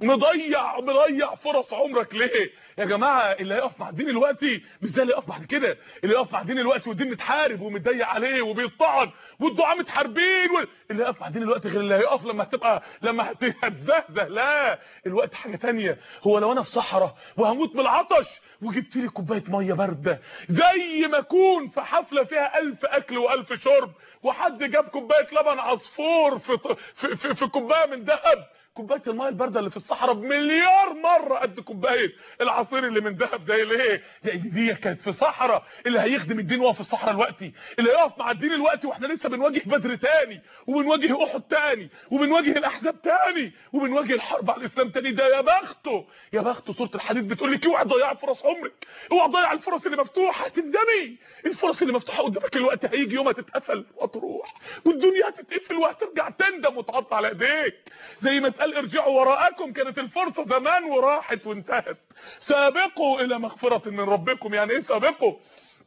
مضيع فرص عمرك ليه يا جماعه؟ اللي هيقف مع الدين دلوقتي مش زي اللي يقف بعد كده. اللي يقف مع الدين دلوقتي والدين متحارب ومتضيق عليه وبيطعن والدعاء متحاربين اللي يقف مع الدين دلوقتي غير اللي هيقف لما هتزهزه. لا، الوقت حاجه ثانيه. هو لو انا في صحراء وهموت من العطش وجبت لي كوبايه ميه بارده، زي ما اكون في حفله فيها 1000 اكل و1000 شرب وحد جاب كوبايه لبن عصفور في كوبايه من ذهب، كوبايه الميه البارده اللي في الصحراء بمليار مره قد كوبايه العصير اللي من دهب ده. ليه؟ لان دي كانت في صحراء. اللي هيخدم الدين وهو في الصحراء دلوقتي، اللي هيقف مع الدين دلوقتي واحنا لسه بنواجه بدر تاني وبنواجه احد تاني وبنواجه الاحزاب تاني وبنواجه الحرب على الاسلام تاني، ده يا بخته يا بخته. سوره الحديد بتقول لك اوعى تضيعي فرص عمرك، اوعى تضيع الفرص اللي مفتوحه، هتندمي. الفرص اللي مفتوحه قدامك الوقت هيجي يوم هتتقفل وتروح، والدنيا هتتقفل وهترجع تندم وتعض على ايديك. زي ما قال ارجعوا وراءكم، كانت الفرصه زمان وراحت وانتهت. سابقوا الى مغفره من ربكم. يعني ايه سابقوا؟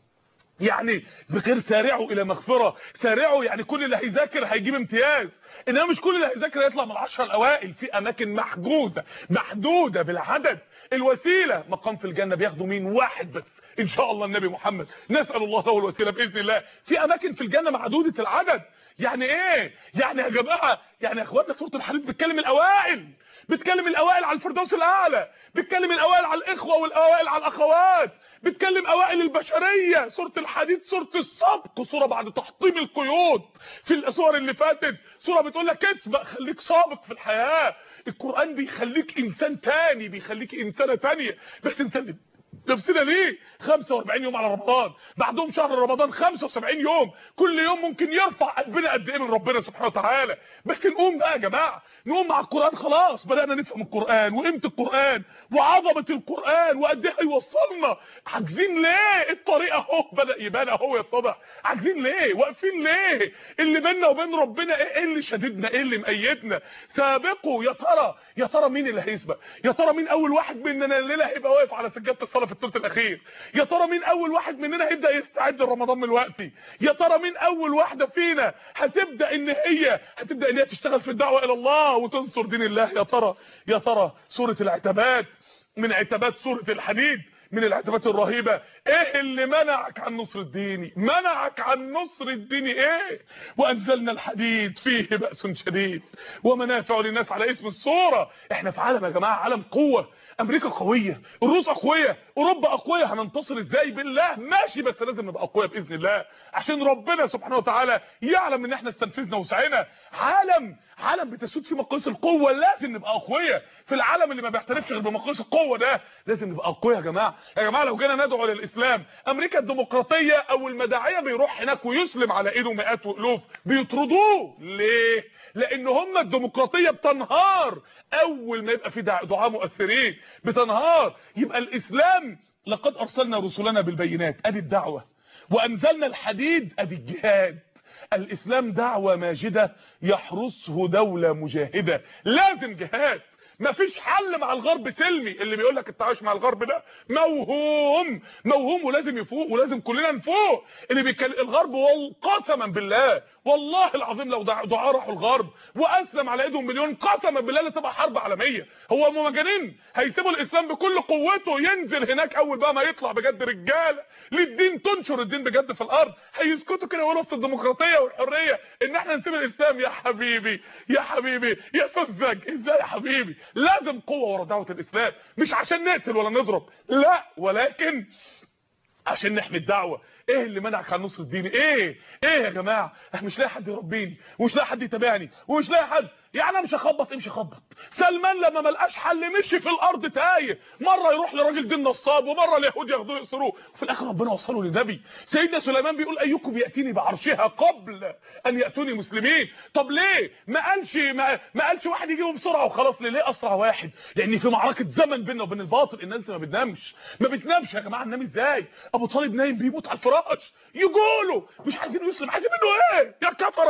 يعني بغير سارعوا الى مغفره. سارعوا يعني كل اللي هيذاكر هيجيب امتياز، انما مش كل اللي هيذاكر هيطلع من ال10 الاوائل. في اماكن محجوزه محدوده بالعدد. الوسيله مقام في الجنه بياخدوا مين؟ واحد بس ان شاء الله، النبي محمد، نسال الله له الوسيله باذن الله. في اماكن في الجنه معدوده العدد. يعني ايه؟ يعني يا جماعه، يعني يا اخواننا سوره الحديد بتكلم الاوائل، بتكلم الاوائل على الفردوس الاعلى، بتكلم الاوائل على الاخوه والاوائل على الاخوات، بتكلم اوائل البشريه. سوره الحديد سوره السبق، سوره بعد تحطيم القيود. في الاسوار اللي فاتت سوره بتقول لك اسبق، خليك سابق في الحياه. القران بيخليك انسان تاني، بيخليك انسانه تانيه. بس انسان نفسنا ليه؟ 45 يوم على رمضان، بعدهم شهر رمضان 75 يوم، كل يوم ممكن يرفع قلبنا قد ايه من ربنا سبحانه وتعالى. بس نقوم بقى يا جماعه، نقوم مع القران. خلاص بدانا نفهم القران وقيمه القران وعظمه القران وقد ايه هيوصلنا. عاجزين ليه؟ الطريق اهو بدا يبان اهو يتضح. عاجزين ليه؟ واقفين ليه؟ اللي بيننا وبين ربنا ايه اللي شددنا؟ ايه اللي مقيدنا؟ سابقوا. يا ترى مين اللي هيسبق؟ يا ترى مين اول واحد مننا الليله هيبقى واقف على سجاده الصلاه في الثلث الاخير. يا ترى مين اول واحد مننا هيبدا يستعد لرمضان من دلوقتي؟ يا ترى مين اول واحده فينا هتبدا ان هي تشتغل في الدعوه الى الله وتنصر دين الله؟ يا ترى سوره العتبات من عتبات سوره الحديد، من العتبات الرهيبه. ايه اللي منعك عن نصر الدين؟ منعك عن نصر الدين ايه؟ وانزلنا الحديد فيه باس شديد ومنافع للناس على اسم السوره. احنا في عالم يا جماعه، عالم قوه. امريكا قويه، الروس اقوياء، اوروبا اقوياء. هننتصر ازاي؟ بالله ماشي، بس لازم نبقى اقوياء باذن الله، عشان ربنا سبحانه وتعالى يعلم ان احنا استنفذنا وسعينا. عالم بتسود في مقاييس القوه، لازم نبقى اقوياء. في العالم اللي ما بيعترفش غير بمقاييس القوه ده لازم نبقى اقوياء. يا جماعه لو جينا ندعو للاسلام، امريكا الديمقراطيه اول ما داعيه بيروح هناك ويسلم على ايده مئات والوف بيطردوه. ليه؟ لان هم الديمقراطيه بتنهار اول ما يبقى في دعاة مؤثرين، بتنهار. يبقى الاسلام لقد ارسلنا رسلنا بالبينات، ادي الدعوه، وانزلنا الحديد، ادي الجهاد. الاسلام دعوه ماجده يحرسه دوله مجاهده، لازم جهاد. مفيش حل مع الغرب سلمي. اللي بيقول لك التعايش مع الغرب ده موهوم ولازم يفوق، ولازم كلنا نفوق. اللي بيتكلم الغرب قسما بالله والله العظيم لو دعاء راحوا الغرب واسلم على ايدهم مليون، قسما بالله لا تبقى حرب عالميه. هو مجانين؟ هيسيبوا الاسلام بكل قوته ينزل هناك اول بقى ما يطلع بجد رجاله للدين، تنشر الدين بجد في الارض، هيسكتوا كده ويقولوا في الديمقراطيه والحريه ان احنا نسيب الاسلام؟ يا حبيبي يا سذج، ازاي يا حبيبي؟ لازم قوه ورا دعوه الاسلام، مش عشان نقتل ولا نضرب، لا، ولكن عشان نحمي الدعوه. ايه اللي منعك عن نصر الدين؟ ايه يا جماعه؟ انا مش لاقي حد يربيني، ومش لاقي حد يتابعني، ومش لاقي حد. يعني انا مش هخبط، امشي خبط. سلمان لما ما لقاش حل مشي في الارض تايه، مره يروح لراجل دين نصاب، ومره اليهود ياخدوه يقصروه، وفي الاخر ربنا وصله للنبي. سيدنا سليمان بيقول ايكم ياتيني بعرشها قبل ان ياتوني مسلمين. طب ليه ما قالش واحد يجيبه بسرعه وخلاص؟ ليه اسرع واحد؟ لان في معركه زمن بيننا وبين الباطل. الناس ما بتنامش يا جماعه. ننام ازاي؟ ابو طالب نايم بيموت على الفراش، يقولوا مش عايزينه يسلم، عايزين منه ايه؟ يا كفر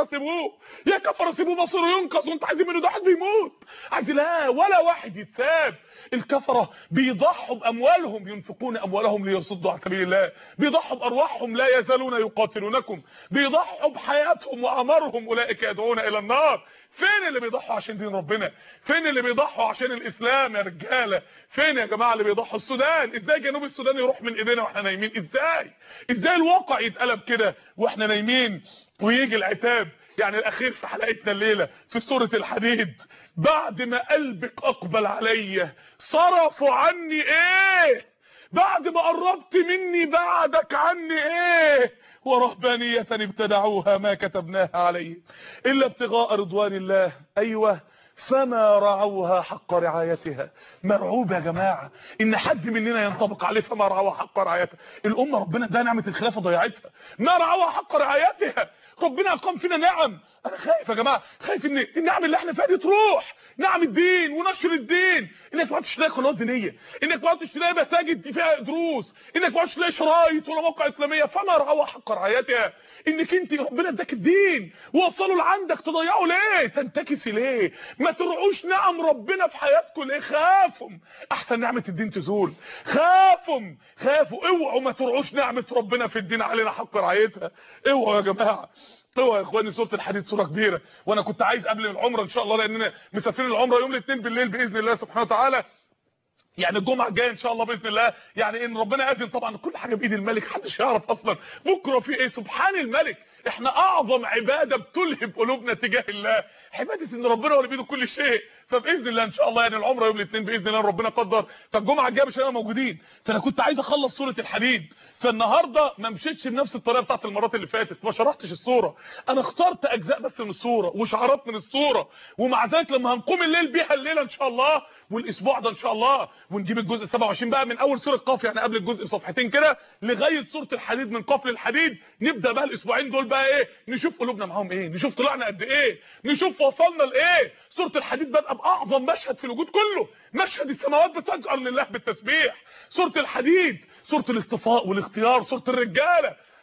سيبوه مصيره ينقذ، وانت عايزين منه ده واحد بيموت؟ عايز لا ولا واحد يتساب. الكفره بيضحوا باموالهم، ينفقون اموالهم ليصدوا عن سبيل الله، بيضحوا بارواحهم، لا يزالون يقاتلونكم، بيضحوا بحياتهم واعمارهم، اولئك يدعون الى النار. فين اللي بيضحوا عشان دين ربنا؟ فين اللي بيضحوا عشان الاسلام يا رجاله؟ فين يا جماعه اللي بيضحوا؟ السودان، ازاي جنوب السودان يروح من ايدينا واحنا نايمين؟ ازاي الواقع يتقلب كده واحنا نايمين ويجي العتاب؟ يعني الاخير في حلقتنا الليله في سوره الحديد، بعد ما قلبك اقبل عليا صرفوا عني ايه؟ بعد ما قربت مني بعدك عني ايه؟ ورهبانية ابتدعوها ما كتبناها عليهم الا ابتغاء رضوان الله. ايوه، فما رعوها حق رعايتها. مرعوب يا جماعه ان حد مننا ينطبق عليه فما رعوها حق رعايتها. الامه ربنا ده نعمه الخلافه ضيعتها، ما رعوها حق رعايتها. ربنا اقام فينا نعم. انا خايف يا جماعه، خايف ان النعم اللي احنا فيها دي تروح. نعم الدين ونشر الدين، انك ما عادش تلاقي قنوات دينيه، انك ما عادش تلاقي مساجد فيها دروس، انك ما عادش تلاقي شرايط ولا موقع اسلاميه. فما رعوها حق رعايتها. انك انت ربنا اداك الدين ووصله لعندك، تضيعه ليه؟ تنتكسي ليه؟ ما ترعوش نعم ربنا في حياتكم ليه؟ خافوا احسن نعمه الدين تزول. خافوا اوعوا ما ترعوش نعمه ربنا في الدين علينا حق رعايتها. اوعوا يا جماعه، اوعوا يا اخواني. سوره الحديد سوره كبيره، وانا كنت عايز قبل العمره ان شاء الله، لاننا مسافرين العمره يوم الاثنين بالليل باذن الله سبحانه وتعالى، يعني الجمعه الجايه ان شاء الله باذن الله. يعني ان ربنا اذن، طبعا كل حاجه بايد الملك، محدش يعرف اصلا بكره في ايه. سبحان الملك. احنا اعظم عباده بتلهب قلوبنا تجاه الله عباده ان ربنا هو اللي بيده كل شيء. فباذن الله ان شاء الله يعني العمره يوم الاثنين باذن الله ربنا قدر، فالجمعه الجايه مش هنبقى موجودين. فانا كنت عايز اخلص سوره الحديد، فالنهارده ما مشيتش بنفس الطريقه بتاعت المرات اللي فاتت، ما شرحتش السوره. انا اخترت اجزاء بس من السوره وشعارات من السوره، ومع ذلك لما هنقوم الليل بيها الليله ان شاء الله والاسبوع ده ان شاء الله، ونجيب الجزء 27 بقى من اول سوره قاف، يعني قبل الجزء بصفحتين كده لغايه سوره الحديد، من قاف للحديد. نبدا بقى الاسبوعين دول بقى ايه؟ نشوف قلوبنا معاهم ايه، نشوف طلعنا قد ايه، نشوف وصلنا لايه. سوره الحديد بدأ باعظم مشهد في الوجود كله، مشهد السماوات بتجأر لله بالتسبيح. سوره الحديد سوره الاصطفاء والاختيار، سوره الرجاله،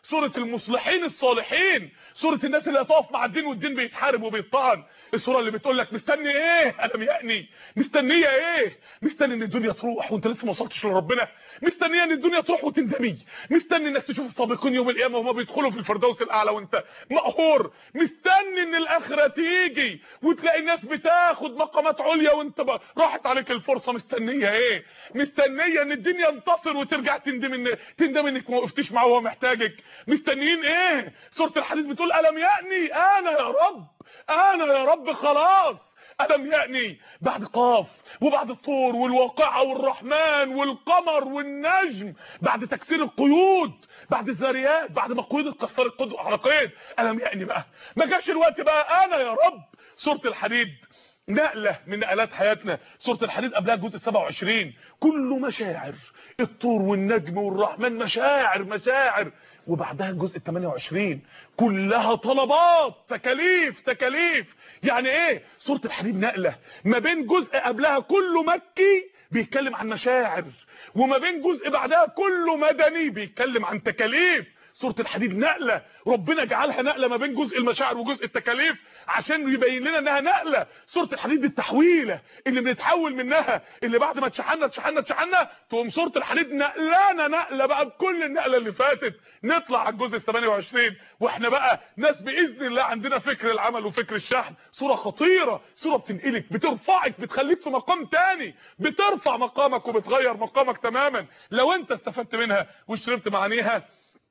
سورة المصلحين الصالحين، سورة الناس اللي هتقف مع الدين والدين بيتحارب وبيطعن، السورة اللي بتقول لك مستني ايه؟ ألم يأني، مستنية ايه؟ مستني ان الدنيا تروح وانت لسه ما وصلتش لربنا، مستنية ان الدنيا تروح وتندمي، مستني انك تشوف السابقين يوم القيامة وهما بيدخلوا في الفردوس الأعلى وانت مقهور، مستني ان الآخرة تيجي وتلاقي الناس بتاخد مقامات عليا وانت راحت عليك الفرصة، مستنية ايه؟ مستنية ان الدنيا تنتصر وترجع تندم انك ما وقفتيش معاه وهو محتاجك، مستنيين ايه؟ سورة الحديد بتقول ألم يأني، انا يا رب، انا يا رب خلاص، ألم يأني بعد قاف وبعد الطور والواقعة والرحمن والقمر والنجم، بعد تكسير القيود، بعد الذاريات، بعد ما قيود اتكسرت على قيد، ألم يأني بقى، ما جاش الوقت بقى، انا يا رب. سورة الحديد نقلة من نقلات حياتنا، سورة الحديد قبلها الجزء 27 كله مشاعر، الطور والنجم والرحمن مشاعر مشاعر، وبعدها الجزء 28 كلها طلبات، تكاليف تكاليف. يعني ايه؟ سورة الحديد نقلة ما بين جزء قبلها كله مكي بيتكلم عن مشاعر، وما بين جزء بعدها كله مدني بيتكلم عن تكاليف. سورة الحديد نقلة ربنا جعلها نقلة ما بين جزء المشاعر وجزء التكاليف عشان يبين لنا انها نقلة. سورة الحديد التحويلة اللي بنتحول منها، اللي بعد ما اتشحنا تقوم سورة الحديد نقلانا نقلة بقى بكل النقلة اللي فاتت، نطلع على الجزء 28 واحنا بقى ناس باذن الله عندنا فكر العمل وفكر الشحن. سورة خطيرة، سورة بتنقلك، بترفعك، بتخليك في مقام تاني، بترفع مقامك وبتغير مقامك تماما لو انت استفدت منها وشربت معانيها.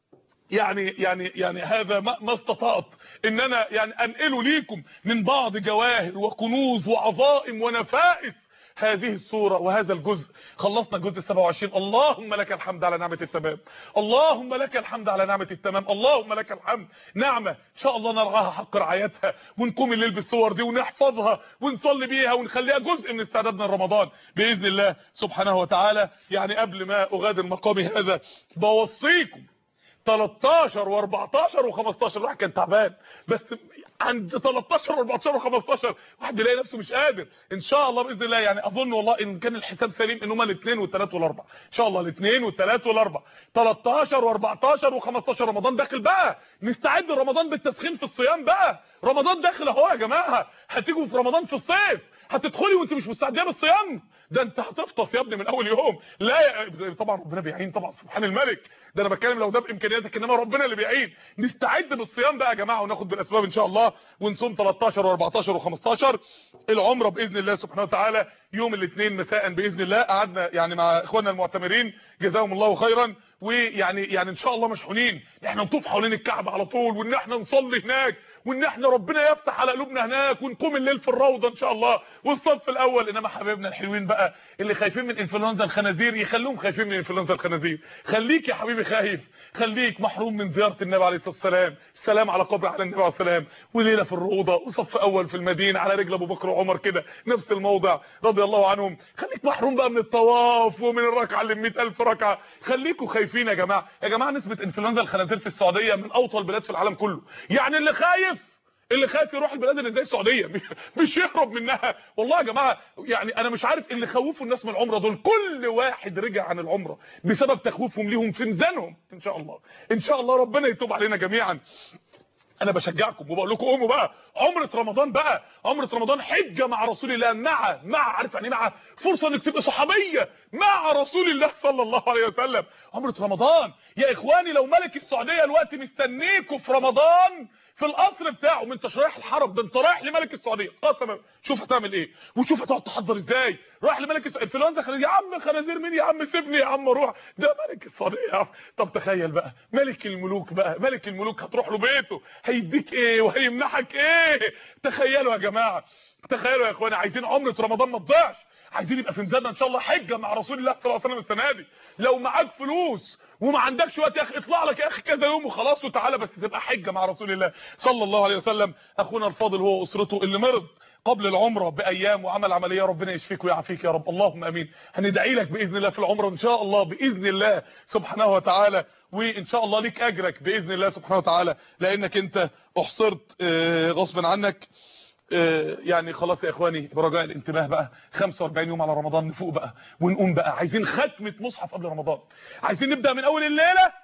يعني هذا ما استطعت ان انا يعني انقله ليكم من بعض جواهر وكنوز وعظائم ونفائس هذه السورة وهذا الجزء. خلصنا الجزء 27، اللهم لك الحمد على نعمة التمام، اللهم لك الحمد على نعمة التمام، اللهم لك الحمد. نعمة ان شاء الله نرعاها حق رعايتها، ونقوم الليل بالصور دي ونحفظها ونصلي بيها ونخليها جزء من استعدادنا لرمضان باذن الله سبحانه وتعالى. يعني قبل ما اغادر مقامي هذا بوصيكم 13 و14 و15، الواحد كان تعبان بس عند 13 و14 و15 واحد بيلاقي نفسه مش قادر. ان شاء الله باذن الله يعني اظن والله ان كان الحساب سليم ان هم الاثنين والثلاث والاربع، ان شاء الله الاثنين والثلاث والاربع 13 و14 و15 رمضان داخل بقى، نستعد لرمضان بالتسخين في الصيام بقى، رمضان داخل اهو يا جماعه. هتيجوا في رمضان في الصيف هتدخلي وانت مش مستعديه بالصيام؟ ده انت هتفطس يا ابني من اول يوم. لا طبعا ربنا بيعين طبعا سبحان الملك، ده انا بتكلم لو ده بامكانياتك، انما ربنا اللي بيعين. نستعد بالصيام بقى يا جماعه وناخد بالاسباب ان شاء الله، ونصوم 13 و14 و15. العمره باذن الله سبحانه وتعالى يوم الاثنين مساء باذن الله، قعدنا يعني مع اخواننا المعتمرين جزاهم الله خيرا، ويعني ان شاء الله مشحونين احنا نطوف حوالين الكعبه على طول، وان احنا نصلي هناك، وان احنا ربنا يفتح على قلوبنا هناك، ونقوم الليل في الروضه ان شاء الله والصف الاول. انما حبايبنا الحلوين بقى اللي خايفين من انفلونزا الخنازير يخلوهم خايفين من انفلونزا الخنازير. خليك يا حبيبي خايف، خليك محروم من زياره النبي عليه الصلاه والسلام، السلام على قبر على النبي عليه السلام، وليله في الروضه وصف اول في المدينه على رجل ابو بكر وعمر كده نفس الموضع رضي الله عنهم. خليك محروم بقى من الطواف ومن الركعه اللي 100,000 ركعه. خليكوا خايفين يا جماعه. يا جماعه نسبه انفلونزا الخنازير في السعوديه من اوطى البلاد في العالم كله، يعني اللي خايف يروح البلاد اللي زي السعوديه مش يهرب منها. والله يا جماعه يعني انا مش عارف اللي خوفوا الناس من العمره دول، كل واحد رجع عن العمره بسبب تخويفهم ليهم في ميزانهم. ان شاء الله ان شاء الله ربنا يتوب علينا جميعا. انا بشجعكم وبقول لكم قوموا بقى، عمره رمضان بقى، عمره رمضان حجه مع رسول الله، مع عارف يعني مع فرصه انك تبقى صحابيه مع رسول الله صلى الله عليه وسلم. عمره رمضان يا اخواني، لو ملك السعوديه الوقت مستنيكوا في رمضان في القصر بتاعه، ما انتش رايح الحرم، ده انت رايح لملك السعوديه قسما. شوف هتعمل ايه وشوف هتقعد تحضر ازاي. رايح لملك انفلونزا خنازير، يا عم خنازير مين يا عم، سيبني يا عم اروح، ده ملك السعوديه يا عم. طب تخيل بقى ملك الملوك بقى، ملك الملوك هتروح له بيته هيديك ايه وهيمنحك ايه؟ تخيلوا يا جماعه، تخيلوا يا اخواني. عايزين عمره رمضان ما تضيعش، عايزين يبقى في ميزاننا ان شاء الله حجه مع رسول الله صلى الله عليه وسلم السنه دي. لو معاك فلوس وما عندكش وقت يا اخي اطلع لك يا اخي كذا يوم وخلاص وتعالى، بس تبقى حجه مع رسول الله صلى الله عليه وسلم. اخونا الفاضل هو واسرته اللي مرض قبل العمره بايام وعمل عمليه، ربنا يشفيك ويعافيك يا رب، اللهم امين. هندعي لك باذن الله في العمره ان شاء الله باذن الله سبحانه وتعالى، وان شاء الله ليك اجرك باذن الله سبحانه وتعالى، لانك انت احصرت غصبا عنك. يعني خلاص يا اخواني برجاء الانتباه بقى، 45 يوم على رمضان، نفوق بقى ونقوم بقى. عايزين ختمه مصحف قبل رمضان، عايزين نبدا من اول الليله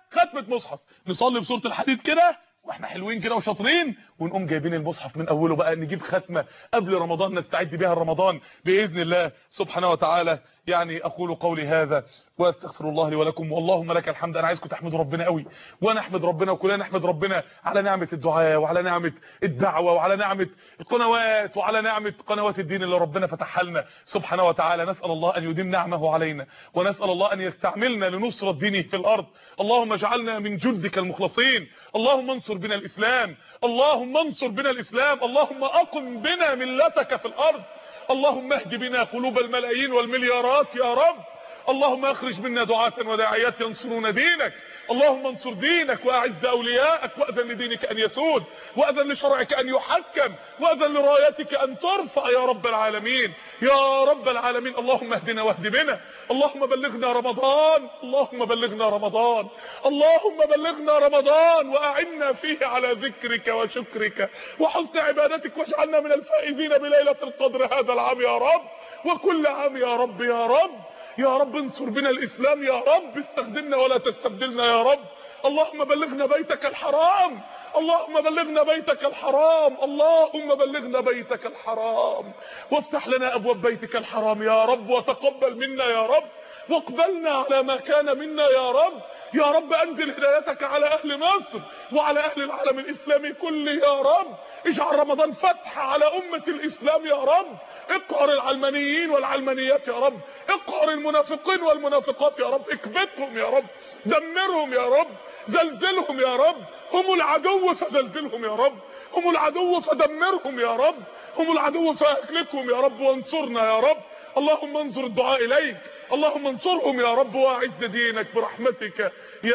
ختمه مصحف، نصلي بسوره الحديد كده واحنا حلوين كده وشاطرين، ونقوم جايبين المصحف من اوله بقى، نجيب ختمه قبل رمضان نستعد بيها رمضان باذن الله سبحانه وتعالى. يعني اقول قولي هذا واستغفر الله لي ولكم، واللهم لك الحمد. انا عايزكم تحمدوا ربنا قوي، وانا احمد ربنا وكلنا نحمد ربنا على نعمه الدعاء، وعلى نعمه الدعوه، وعلى نعمه القنوات، وعلى نعمه قنوات الدين اللي ربنا فتحها لنا سبحانه وتعالى. نسال الله ان يديم نعمه علينا، ونسال الله ان يستعملنا لنصره دينه في الارض. اللهم اجعلنا من جندك المخلصين. اللهم انصر بنا الاسلام، اللهم انصر بنا الاسلام، اللهم اقم بنا ملتك في الارض. اللهم اهد بنا قلوب الملايين والمليارات يا رب. اللهم اخرج منا دعاة وداعيات ينصرون دينك. اللهم انصر دينك واعز اولياءك، واذن لدينك ان يسود، واذن لشرعك ان يحكم، واذن لرايتك ان ترفع يا رب العالمين، يا رب العالمين. اللهم اهدنا واهد بنا. اللهم بلغنا رمضان، اللهم بلغنا رمضان، اللهم بلغنا رمضان، واعنا فيه على ذكرك وشكرك وحسن عبادتك، واجعلنا من الفائزين بليلة القدر هذا العام يا رب، وكل عام يا رب. يا رب يا رب انصر بنا الاسلام يا رب، استخدمنا ولا تستبدلنا يا رب. اللهم بلغنا بيتك الحرام، اللهم بلغنا بيتك الحرام، اللهم بلغنا بيتك الحرام، وافتح لنا ابواب بيتك الحرام يا رب، وتقبل منا يا رب، واقبلنا على ما كان منا يا رب. يا رب انزل هدايتك على اهل مصر وعلى اهل العالم الاسلامي كله يا رب. اجعل رمضان فتح على امة الاسلام يا رب. اقهر العلمانيين والعلمانيات يا رب، اقهر المنافقين والمنافقات يا رب، اكبتهم يا رب، دمرهم يا رب، زلزلهم يا رب. هم العدو فزلزلهم يا رب، هم العدو فدمرهم يا رب، هم العدو فاهلكهم يا رب، وانصرنا يا رب. اللهم انظر الدعاء اليك، اللهم انصرهم يا رب، واعز دينك برحمتك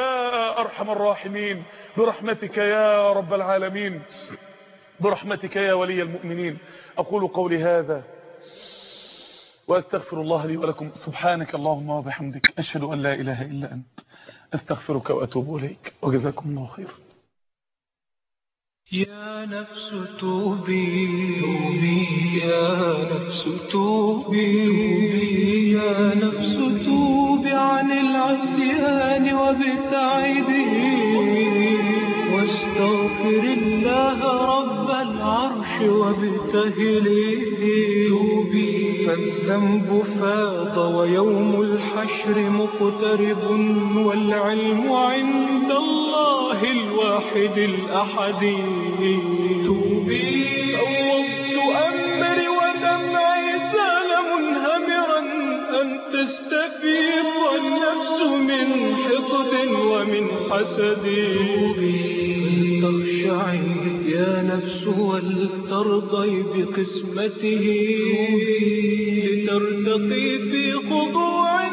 يا ارحم الراحمين، برحمتك يا رب العالمين، برحمتك يا ولي المؤمنين. اقول قولي هذا واستغفر الله لي ولكم. سبحانك اللهم وبحمدك، اشهد ان لا اله الا انت، استغفرك واتوب اليك، وجزاكم الله خيرا. يا نفس توبي توبي، يا نفس توبي، يا نفس توبي عن العصيان وابتعدي، واستغفر الله رب العرش وابتهلي. توبي فالذنب فاض ويوم الحشر مقترب، والعلم عند الله الواحد الأحد. توبي فوضت أمري ودمعي سال منهمرا، أن تستفيض النفس من حقد ومن حسد. فلتخشعي يا نفس ولترضي بقسمته، لترتقي في خضوع